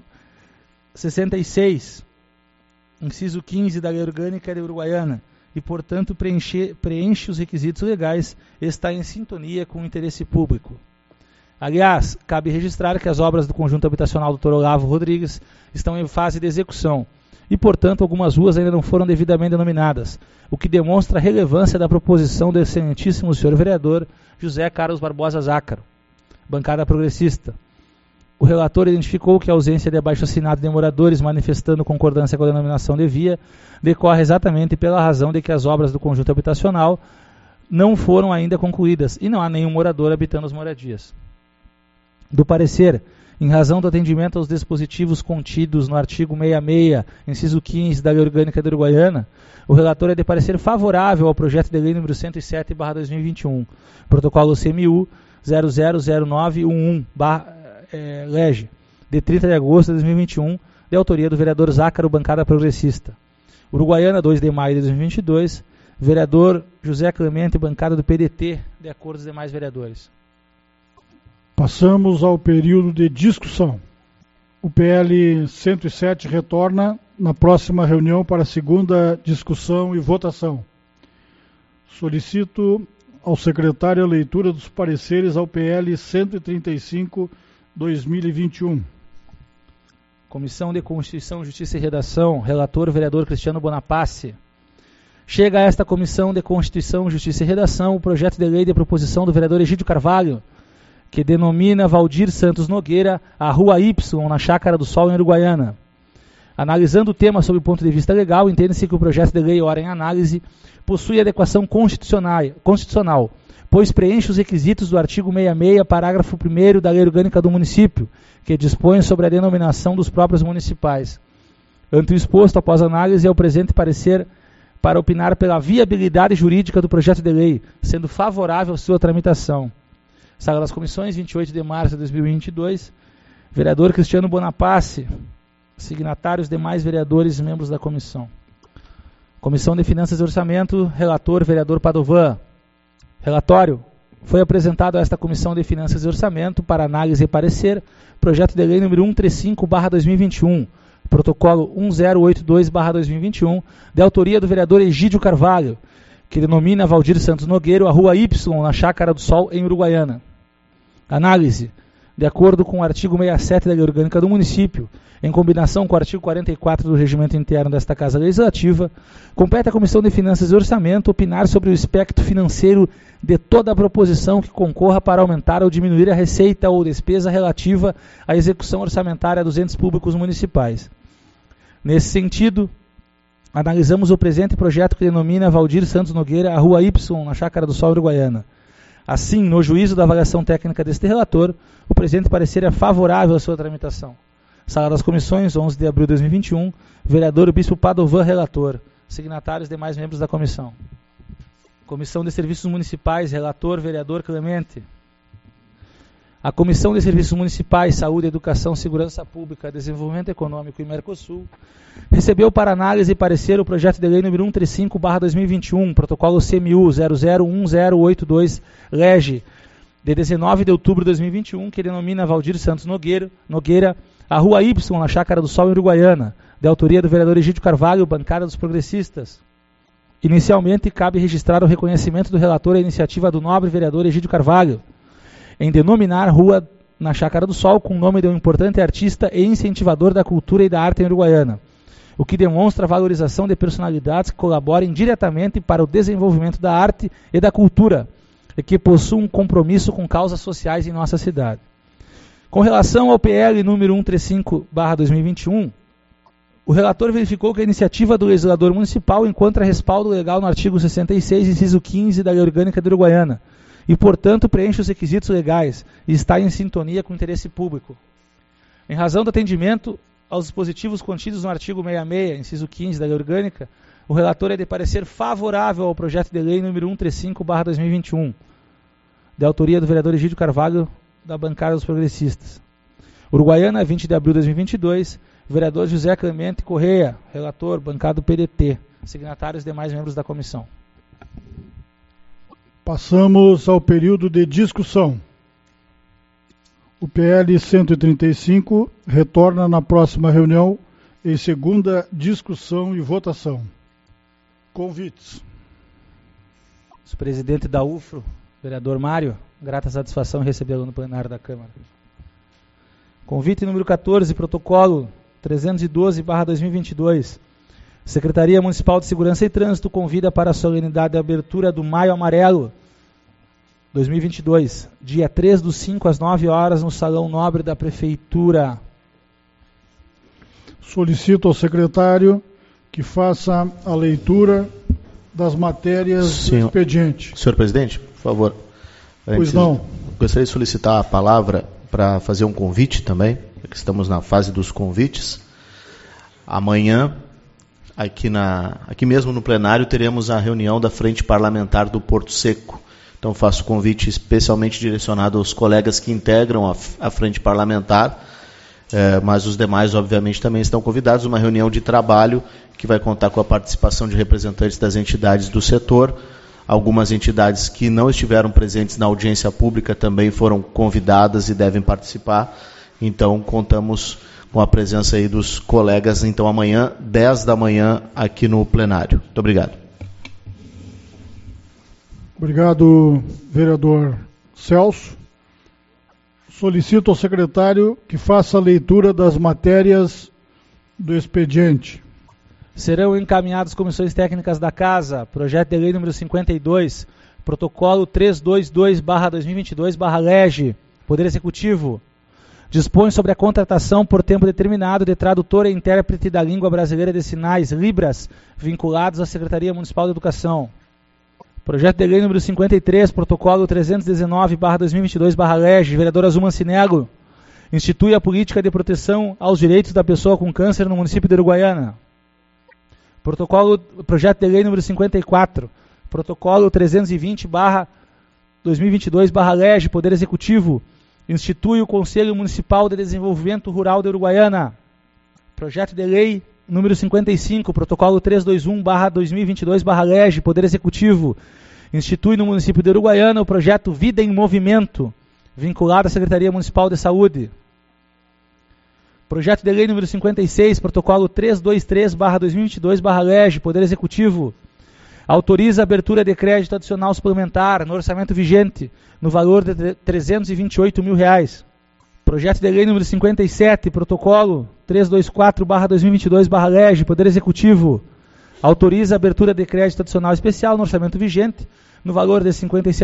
66, inciso 15 da Lei Orgânica de Uruguaiana, e, portanto, preenche os requisitos legais e está em sintonia com o interesse público. Aliás, cabe registrar que as obras do Conjunto Habitacional Dr. Olavo Rodrigues estão em fase de execução e, portanto, algumas ruas ainda não foram devidamente denominadas, o que demonstra a relevância da proposição do excelentíssimo senhor vereador José Carlos Barbosa Zácaro, bancada progressista. O relator identificou que a ausência de abaixo-assinado de moradores manifestando concordância com a denominação de via decorre exatamente pela razão de que as obras do conjunto habitacional não foram ainda concluídas e não há nenhum morador habitando as moradias. Do parecer, em razão do atendimento aos dispositivos contidos no artigo 66, inciso 15 da Lei Orgânica de Uruguaiana, o relator é de parecer favorável ao projeto de lei número 107/2021, protocolo CMU 000911, lege, de 30 de agosto de 2021, de autoria do vereador Zácaro, bancada progressista. Uruguaiana, 2 de maio de 2022, vereador José Clemente, bancada do PDT, de acordo com os demais vereadores. Passamos ao período de discussão. O PL 107 retorna na próxima reunião para a segunda discussão e votação. Solicito ao secretário a leitura dos pareceres ao PL 135/2021. Comissão de Constituição, Justiça e Redação, relator vereador Cristiano Bonapace. Chega a esta Comissão de Constituição, Justiça e Redação o projeto de lei de proposição do vereador Egídio Carvalho, que denomina Valdir Santos Nogueira a Rua Y, na Chácara do Sol, em Uruguaiana. Analisando o tema sob o ponto de vista legal, entende-se que o projeto de lei, ora em análise, possui adequação constitucional, pois preenche os requisitos do artigo 66, parágrafo 1º da Lei Orgânica do Município, que dispõe sobre a denominação dos próprios municipais. Ante o exposto, após análise, é o presente parecer para opinar pela viabilidade jurídica do projeto de lei, sendo favorável à sua tramitação. Sala das Comissões, 28 de março de 2022. Vereador Cristiano Bonapace. Signatários demais vereadores e membros da comissão. Comissão de Finanças e Orçamento, relator, vereador Padovan. Relatório. Foi apresentado a esta Comissão de Finanças e Orçamento para análise e parecer projeto de lei número 135/2021, protocolo 1082/2021, de autoria do vereador Egídio Carvalho, que denomina Valdir Santos Nogueiro a Rua Y, na Chácara do Sol, em Uruguaiana. Análise. De acordo com o artigo 67 da Lei Orgânica do Município, em combinação com o artigo 44 do Regimento Interno desta Casa Legislativa, compete à Comissão de Finanças e Orçamento opinar sobre o aspecto financeiro de toda a proposição que concorra para aumentar ou diminuir a receita ou despesa relativa à execução orçamentária dos entes públicos municipais. Nesse sentido, analisamos o presente projeto que denomina Valdir Santos Nogueira a Rua Y, na Chácara do Sol, Uruguaiana. Assim, no juízo da avaliação técnica deste relator, o presente parecer é favorável à sua tramitação. Sala das Comissões, 11 de abril de 2021, vereador Bispo Padovan, relator. Signatários demais membros da comissão. Comissão de Serviços Municipais, relator, vereador Clemente. A Comissão de Serviços Municipais, Saúde, Educação, Segurança Pública, Desenvolvimento Econômico e Mercosul recebeu para análise e parecer o projeto de lei número 135/2021, protocolo CMU 001082, LEGE, de 19 de outubro de 2021, que denomina Valdir Santos Nogueira a Rua Y, na Chácara do Sol, em Uruguaiana, de autoria do vereador Egídio Carvalho, bancada dos progressistas. Inicialmente, cabe registrar o reconhecimento do relator à iniciativa do nobre vereador Egídio Carvalho, em denominar Rua na Chácara do Sol com o nome de um importante artista e incentivador da cultura e da arte em Uruguaiana, o que demonstra a valorização de personalidades que colaborem diretamente para o desenvolvimento da arte e da cultura e que possuam um compromisso com causas sociais em nossa cidade. Com relação ao PL número 135/2021, o relator verificou que a iniciativa do legislador municipal encontra respaldo legal no artigo 66, inciso 15 da Lei Orgânica de Uruguaiana, e, portanto, preenche os requisitos legais e está em sintonia com o interesse público. Em razão do atendimento aos dispositivos contidos no artigo 66, inciso 15 da Lei Orgânica, o relator é de parecer favorável ao projeto de lei número 135/2021, de autoria do vereador Egídio Carvalho, da bancada dos progressistas. Uruguaiana, 20 de abril de 2022, vereador José Clemente Correia, relator, bancada do PDT, signatários demais membros da comissão. Passamos ao período de discussão. O PL 135 retorna na próxima reunião em segunda discussão e votação. Convites. O presidente da UFRO, vereador Mário, grata satisfação em recebê-lo no plenário da Câmara. Convite número 14, protocolo 312/2022. Secretaria Municipal de Segurança e Trânsito convida para a solenidade de abertura do Maio Amarelo 2022, dia 3/5 às 9 horas, no Salão Nobre da Prefeitura. Solicito ao secretário que faça a leitura das matérias do expediente. Senhor presidente, por favor. Pois não. Gostaria de solicitar a palavra para fazer um convite também, porque estamos na fase dos convites. Amanhã, aqui mesmo no plenário, teremos a reunião da Frente Parlamentar do Porto Seco. Então faço convite especialmente direcionado aos colegas que integram a Frente Parlamentar, mas os demais, obviamente, também estão convidados. Uma reunião de trabalho que vai contar com a participação de representantes das entidades do setor. Algumas entidades que não estiveram presentes na audiência pública também foram convidadas e devem participar. Então, contamos com a presença aí dos colegas, então, amanhã, 10 da manhã, aqui no plenário. Muito obrigado. Obrigado, vereador Celso. Solicito ao secretário que faça a leitura das matérias do expediente. Serão encaminhadas comissões técnicas da Casa, projeto de lei número 52, protocolo 322/2022/LEGE, Poder Executivo, dispõe sobre a contratação por tempo determinado de tradutor e intérprete da língua brasileira de sinais, Libras, vinculados à Secretaria Municipal de Educação. Projeto de lei número 53, protocolo 319/2022/LEG, vereador Azul Mancinello, institui a política de proteção aos direitos da pessoa com câncer no município de Uruguaiana. Projeto de lei número 54, protocolo 320/2022/LEG, Poder Executivo, institui o Conselho Municipal de Desenvolvimento Rural de Uruguaiana. Projeto de lei número 55, protocolo 321/2022/LEG, Poder Executivo, institui no município de Uruguaiana o projeto Vida em Movimento, vinculado à Secretaria Municipal de Saúde. Projeto de lei número 56, protocolo 323/2022/LEG, Poder Executivo, autoriza a abertura de crédito adicional suplementar no orçamento vigente, no valor de R$ 328 mil. Projeto de lei número 57, protocolo 324/2022/LEG, Poder Executivo, autoriza a abertura de crédito adicional especial no orçamento vigente, no valor de R$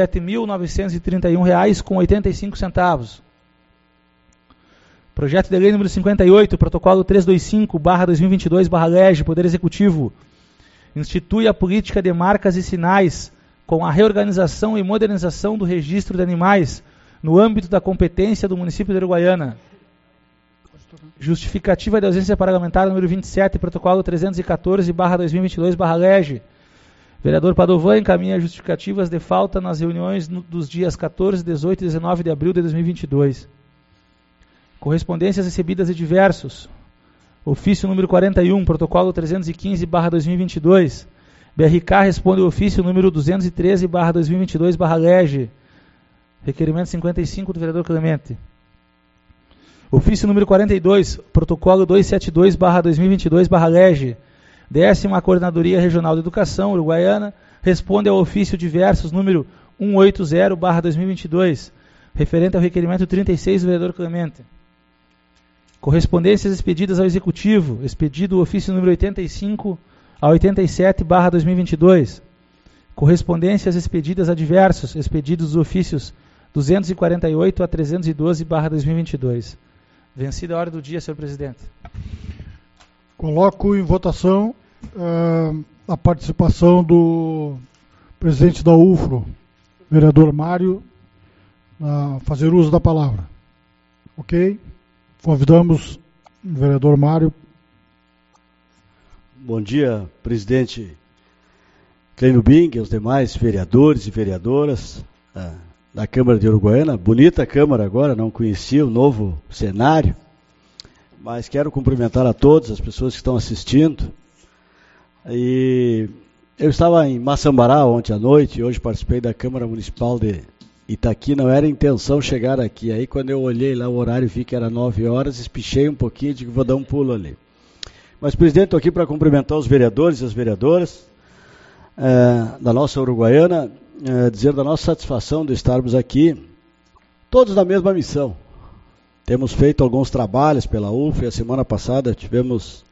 57.931,85. Projeto de lei número 58, protocolo 325/2022/LEG, Poder Executivo, institui a política de marcas e sinais com a reorganização e modernização do registro de animais no âmbito da competência do município de Uruguaiana. Justificativa de ausência parlamentar número 27, protocolo 314/2022/LEG. Vereador Padovan encaminha justificativas de falta nas reuniões dos dias 14, 18 e 19 de abril de 2022. Correspondências recebidas de diversos. Ofício número 41, protocolo 315/2022. BRK responde o ofício número 213/2022/LEG. Requerimento 55 do vereador Clemente. Ofício número 42, protocolo 272/2022/LEG. 10ª Coordenadoria Regional de Educação, Uruguaiana, responde ao ofício diversos número 180/2022, referente ao requerimento 36 do vereador Clemente. Correspondências expedidas ao Executivo, expedido o ofício número 85 a 87/2022. Correspondências expedidas a diversos, expedidos os ofícios 248 a 312/2022. Vencida a hora do dia, senhor presidente. Coloco em votação a participação do presidente da UFRO, vereador Mário, a fazer uso da palavra. Ok? Convidamos o vereador Mário. Bom dia, presidente Cleino Bing, aos demais vereadores e vereadoras da Câmara de Uruguaiana. Bonita Câmara agora, não conhecia o novo cenário, mas quero cumprimentar a todas as pessoas que estão assistindo. E eu estava em Maçambará ontem à noite, e hoje participei da Câmara Municipal de Itaqui. Não era intenção chegar aqui, aí quando eu olhei lá o horário vi que era 9 horas, espichei um pouquinho e digo, vou dar um pulo ali. Mas, presidente, estou aqui para cumprimentar os vereadores e as vereadoras da nossa Uruguaiana, dizer da nossa satisfação de estarmos aqui, todos na mesma missão. Temos feito alguns trabalhos pela UF, e a semana passada tivemos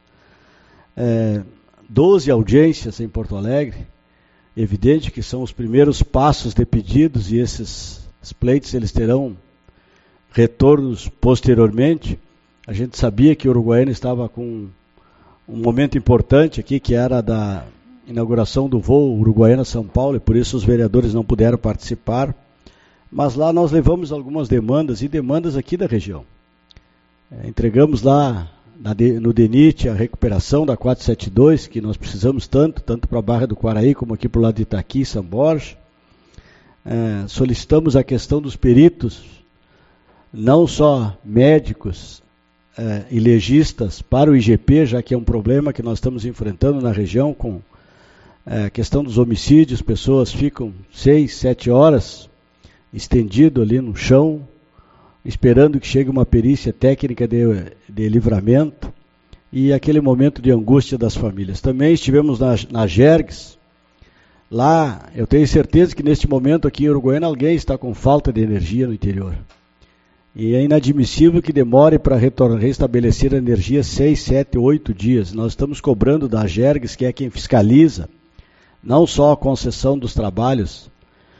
12 audiências em Porto Alegre. Evidente que são os primeiros passos de pedidos, e esses pleitos eles terão retornos posteriormente. A gente sabia que o Uruguaiana estava com um momento importante aqui, que era da inauguração do voo Uruguaiana-São Paulo, e por isso os vereadores não puderam participar. Mas lá nós levamos algumas demandas, e demandas aqui da região. Entregamos lá no DENIT a recuperação da 472, que nós precisamos tanto para a Barra do Quaraí, como aqui para o lado de Itaqui, São Borja. Solicitamos a questão dos peritos, não só médicos e legistas, para o IGP, já que é um problema que nós estamos enfrentando na região com a questão dos homicídios. Pessoas ficam 6, 7 horas estendido ali no chão, esperando que chegue uma perícia técnica de livramento, e aquele momento de angústia das famílias. Também estivemos na Jergues. Lá, eu tenho certeza que neste momento aqui em Uruguaiana alguém está com falta de energia no interior. E é inadmissível que demore para restabelecer a energia 6, 7, 8 dias. Nós estamos cobrando da Jergues, que é quem fiscaliza, não só a concessão dos trabalhos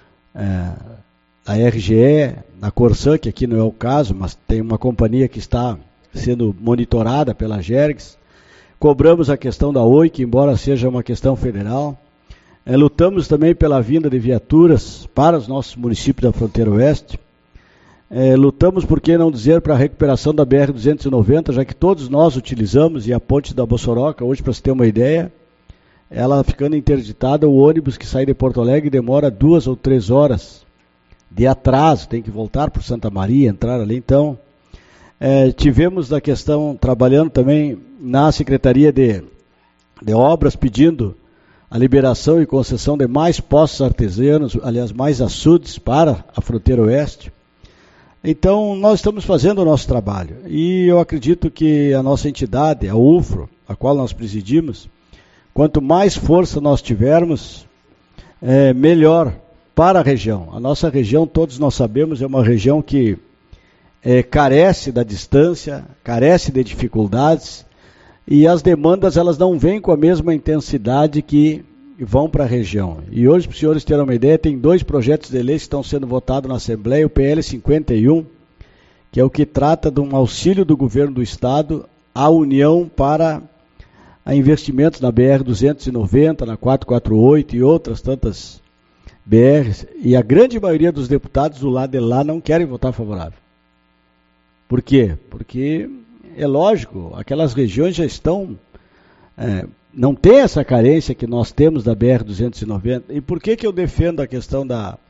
da RGE, na Corsan, que aqui não é o caso, mas tem uma companhia que está sendo monitorada pela Jergues. Cobramos a questão da Oi, que embora seja uma questão federal, Lutamos também pela vinda de viaturas para os nossos municípios da fronteira oeste. Lutamos, por que não dizer, para a recuperação da BR-290, já que todos nós utilizamos, e a ponte da Bossoroca, hoje, para você ter uma ideia, ela ficando interditada, o ônibus que sai de Porto Alegre demora 2 ou 3 horas de atraso, tem que voltar por Santa Maria, entrar ali. Então, tivemos da questão, trabalhando também na Secretaria de Obras, pedindo a liberação e concessão de mais poços artesianos, aliás, mais açudes para a fronteira oeste. Então, nós estamos fazendo o nosso trabalho. E eu acredito que a nossa entidade, a UFRO, a qual nós presidimos, quanto mais força nós tivermos, melhor para a região. A nossa região, todos nós sabemos, é uma região que carece da distância, carece de dificuldades, e as demandas elas não vêm com a mesma intensidade que vão para a região. E hoje, para os senhores terem uma ideia, tem 2 projetos de lei que estão sendo votados na Assembleia, o PL 51, que é o que trata de um auxílio do governo do Estado à União para investimentos na BR-290, na 448 e outras tantas BRs, e a grande maioria dos deputados do lado de lá não querem votar favorável. Por quê? Porque, é lógico, aquelas regiões já estão... não tem essa carência que nós temos da BR-290. E por que eu defendo a questão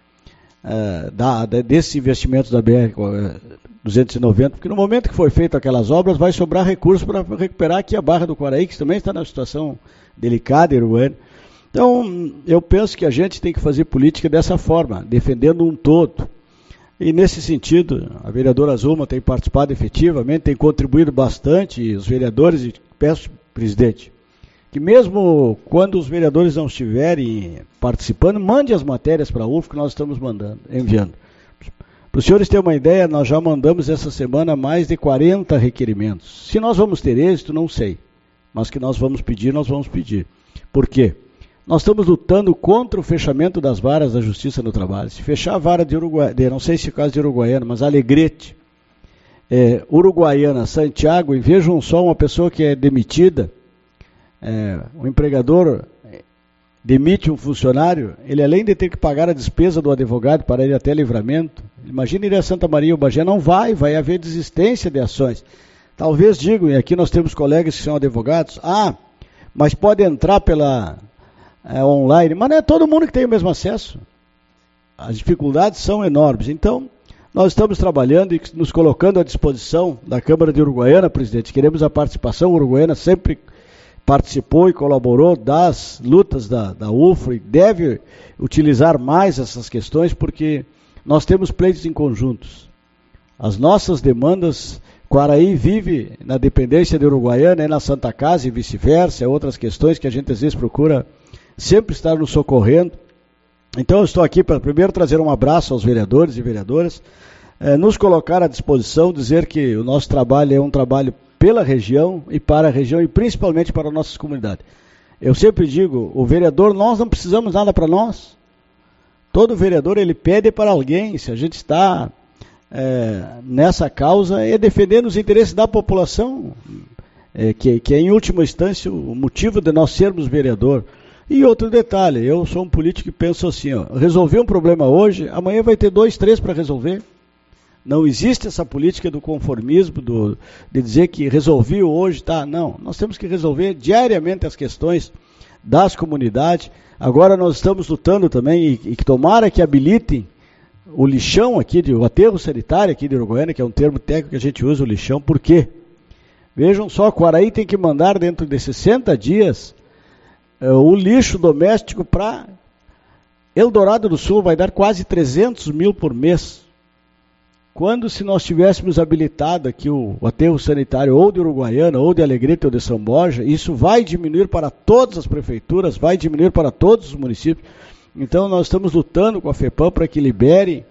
desses investimentos da BR-290? Porque no momento que foi feito aquelas obras, vai sobrar recursos para recuperar aqui a Barra do Quaraí, que também está numa situação delicada, Iruguaiana. Então, eu penso que a gente tem que fazer política dessa forma, defendendo um todo. E nesse sentido, a vereadora Zuma tem participado efetivamente, tem contribuído bastante, e os vereadores, e peço, presidente, que mesmo quando os vereadores não estiverem participando, mande as matérias para a UF que nós estamos enviando. Para os senhores terem uma ideia, nós já mandamos essa semana mais de 40 requerimentos. Se nós vamos ter êxito, não sei. Mas que nós vamos pedir, nós vamos pedir. Por quê? Nós estamos lutando contra o fechamento das varas da Justiça do Trabalho. Se fechar a vara de Uruguaiana, não sei se é o caso de Uruguaiana, mas Alegrete, Uruguaiana, Santiago, e vejam só uma pessoa que é demitida, o empregador demite um funcionário, ele além de ter que pagar a despesa do advogado para ir até Livramento, imagina ir a Santa Maria, o Bagé não vai haver desistência de ações. Talvez digam, e aqui nós temos colegas que são advogados, mas pode entrar pela online, mas não é todo mundo que tem o mesmo acesso. As dificuldades são enormes. Então, nós estamos trabalhando e nos colocando à disposição da Câmara de Uruguaiana, presidente. Queremos a participação. A Uruguaiana sempre participou e colaborou das lutas da UFRO e deve utilizar mais essas questões, porque nós temos pleitos em conjuntos. As nossas demandas, Quaraí vive na dependência de Uruguaiana, na Santa Casa e vice-versa, outras questões que a gente às vezes procura sempre estar nos socorrendo. Então eu estou aqui para primeiro trazer um abraço aos vereadores e vereadoras, nos colocar à disposição, dizer que o nosso trabalho é um trabalho pela região e para a região e principalmente para a nossa comunidade. Eu sempre digo, o vereador, nós não precisamos nada para nós. Todo vereador ele pede para alguém. Se a gente está nessa causa, é defendendo os interesses da população, que é em última instância o motivo de nós sermos vereador. E outro detalhe, eu sou um político que penso assim, resolver um problema hoje, amanhã vai ter 2, 3 para resolver. Não existe essa política do conformismo, de dizer que resolvi hoje, tá? Não, nós temos que resolver diariamente as questões das comunidades. Agora nós estamos lutando também, e que tomara que habilitem o lixão aqui, o aterro sanitário aqui de Uruguaiana, que é um termo técnico que a gente usa, o lixão. Por quê? Vejam só, Quaraí tem que mandar dentro de 60 dias o lixo doméstico para Eldorado do Sul, vai dar quase 300 mil por mês. Quando, se nós tivéssemos habilitado aqui o aterro sanitário ou de Uruguaiana, ou de Alegrete, ou de São Borja, isso vai diminuir para todas as prefeituras, vai diminuir para todos os municípios. Então nós estamos lutando com a FEPAM para que libere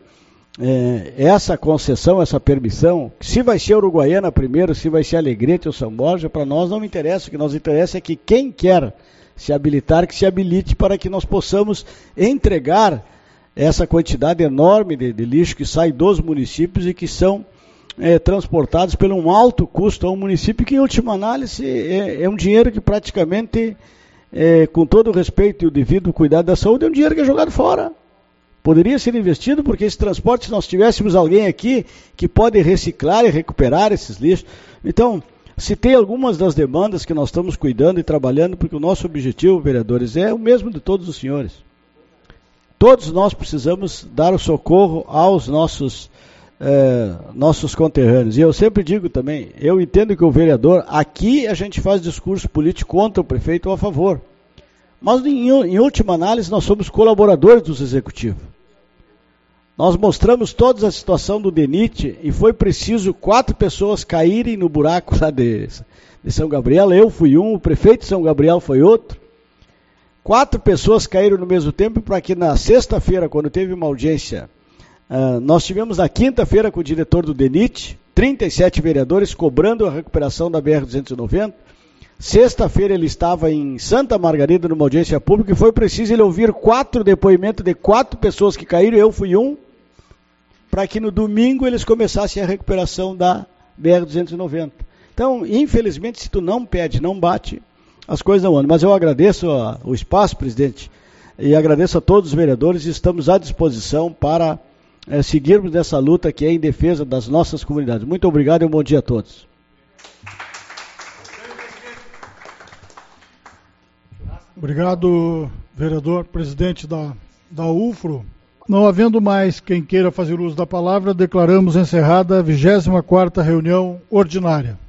essa concessão, essa permissão. Se vai ser Uruguaiana primeiro, se vai ser Alegrete ou São Borja, para nós não interessa. O que nos interessa é que quem quer se habilitar, que se habilite para que nós possamos entregar essa quantidade enorme de lixo que sai dos municípios e que são transportados pelo um alto custo a um município que, em última análise, é um dinheiro que praticamente com todo o respeito e o devido cuidado da saúde, é um dinheiro que é jogado fora. Poderia ser investido, porque esse transporte, se nós tivéssemos alguém aqui que pode reciclar e recuperar esses lixos. Então, citei algumas das demandas que nós estamos cuidando e trabalhando, porque o nosso objetivo, vereadores, é o mesmo de todos os senhores. Todos nós precisamos dar o socorro aos nossos conterrâneos. E eu sempre digo também, eu entendo que o vereador, aqui a gente faz discurso político contra o prefeito ou a favor. Mas, em última análise, nós somos colaboradores dos executivos. Nós mostramos toda a situação do DENIT e foi preciso 4 pessoas caírem no buraco lá de São Gabriel. Eu fui um, o prefeito de São Gabriel foi outro. 4 pessoas caíram no mesmo tempo para que na sexta-feira, quando teve uma audiência, nós tivemos na quinta-feira com o diretor do DENIT, 37 vereadores cobrando a recuperação da BR-290. Sexta-feira ele estava em Santa Margarida numa audiência pública e foi preciso ele ouvir 4 depoimentos de 4 pessoas que caíram, eu fui um, para que no domingo eles começassem a recuperação da BR-290. Então, infelizmente, se tu não pede, não bate, as coisas não andam. Mas eu agradeço o espaço, presidente, e agradeço a todos os vereadores e estamos à disposição para seguirmos nessa luta que é em defesa das nossas comunidades. Muito obrigado e um bom dia a todos. Obrigado, vereador, presidente da UFRO. Não havendo mais quem queira fazer uso da palavra, declaramos encerrada a 24ª reunião ordinária.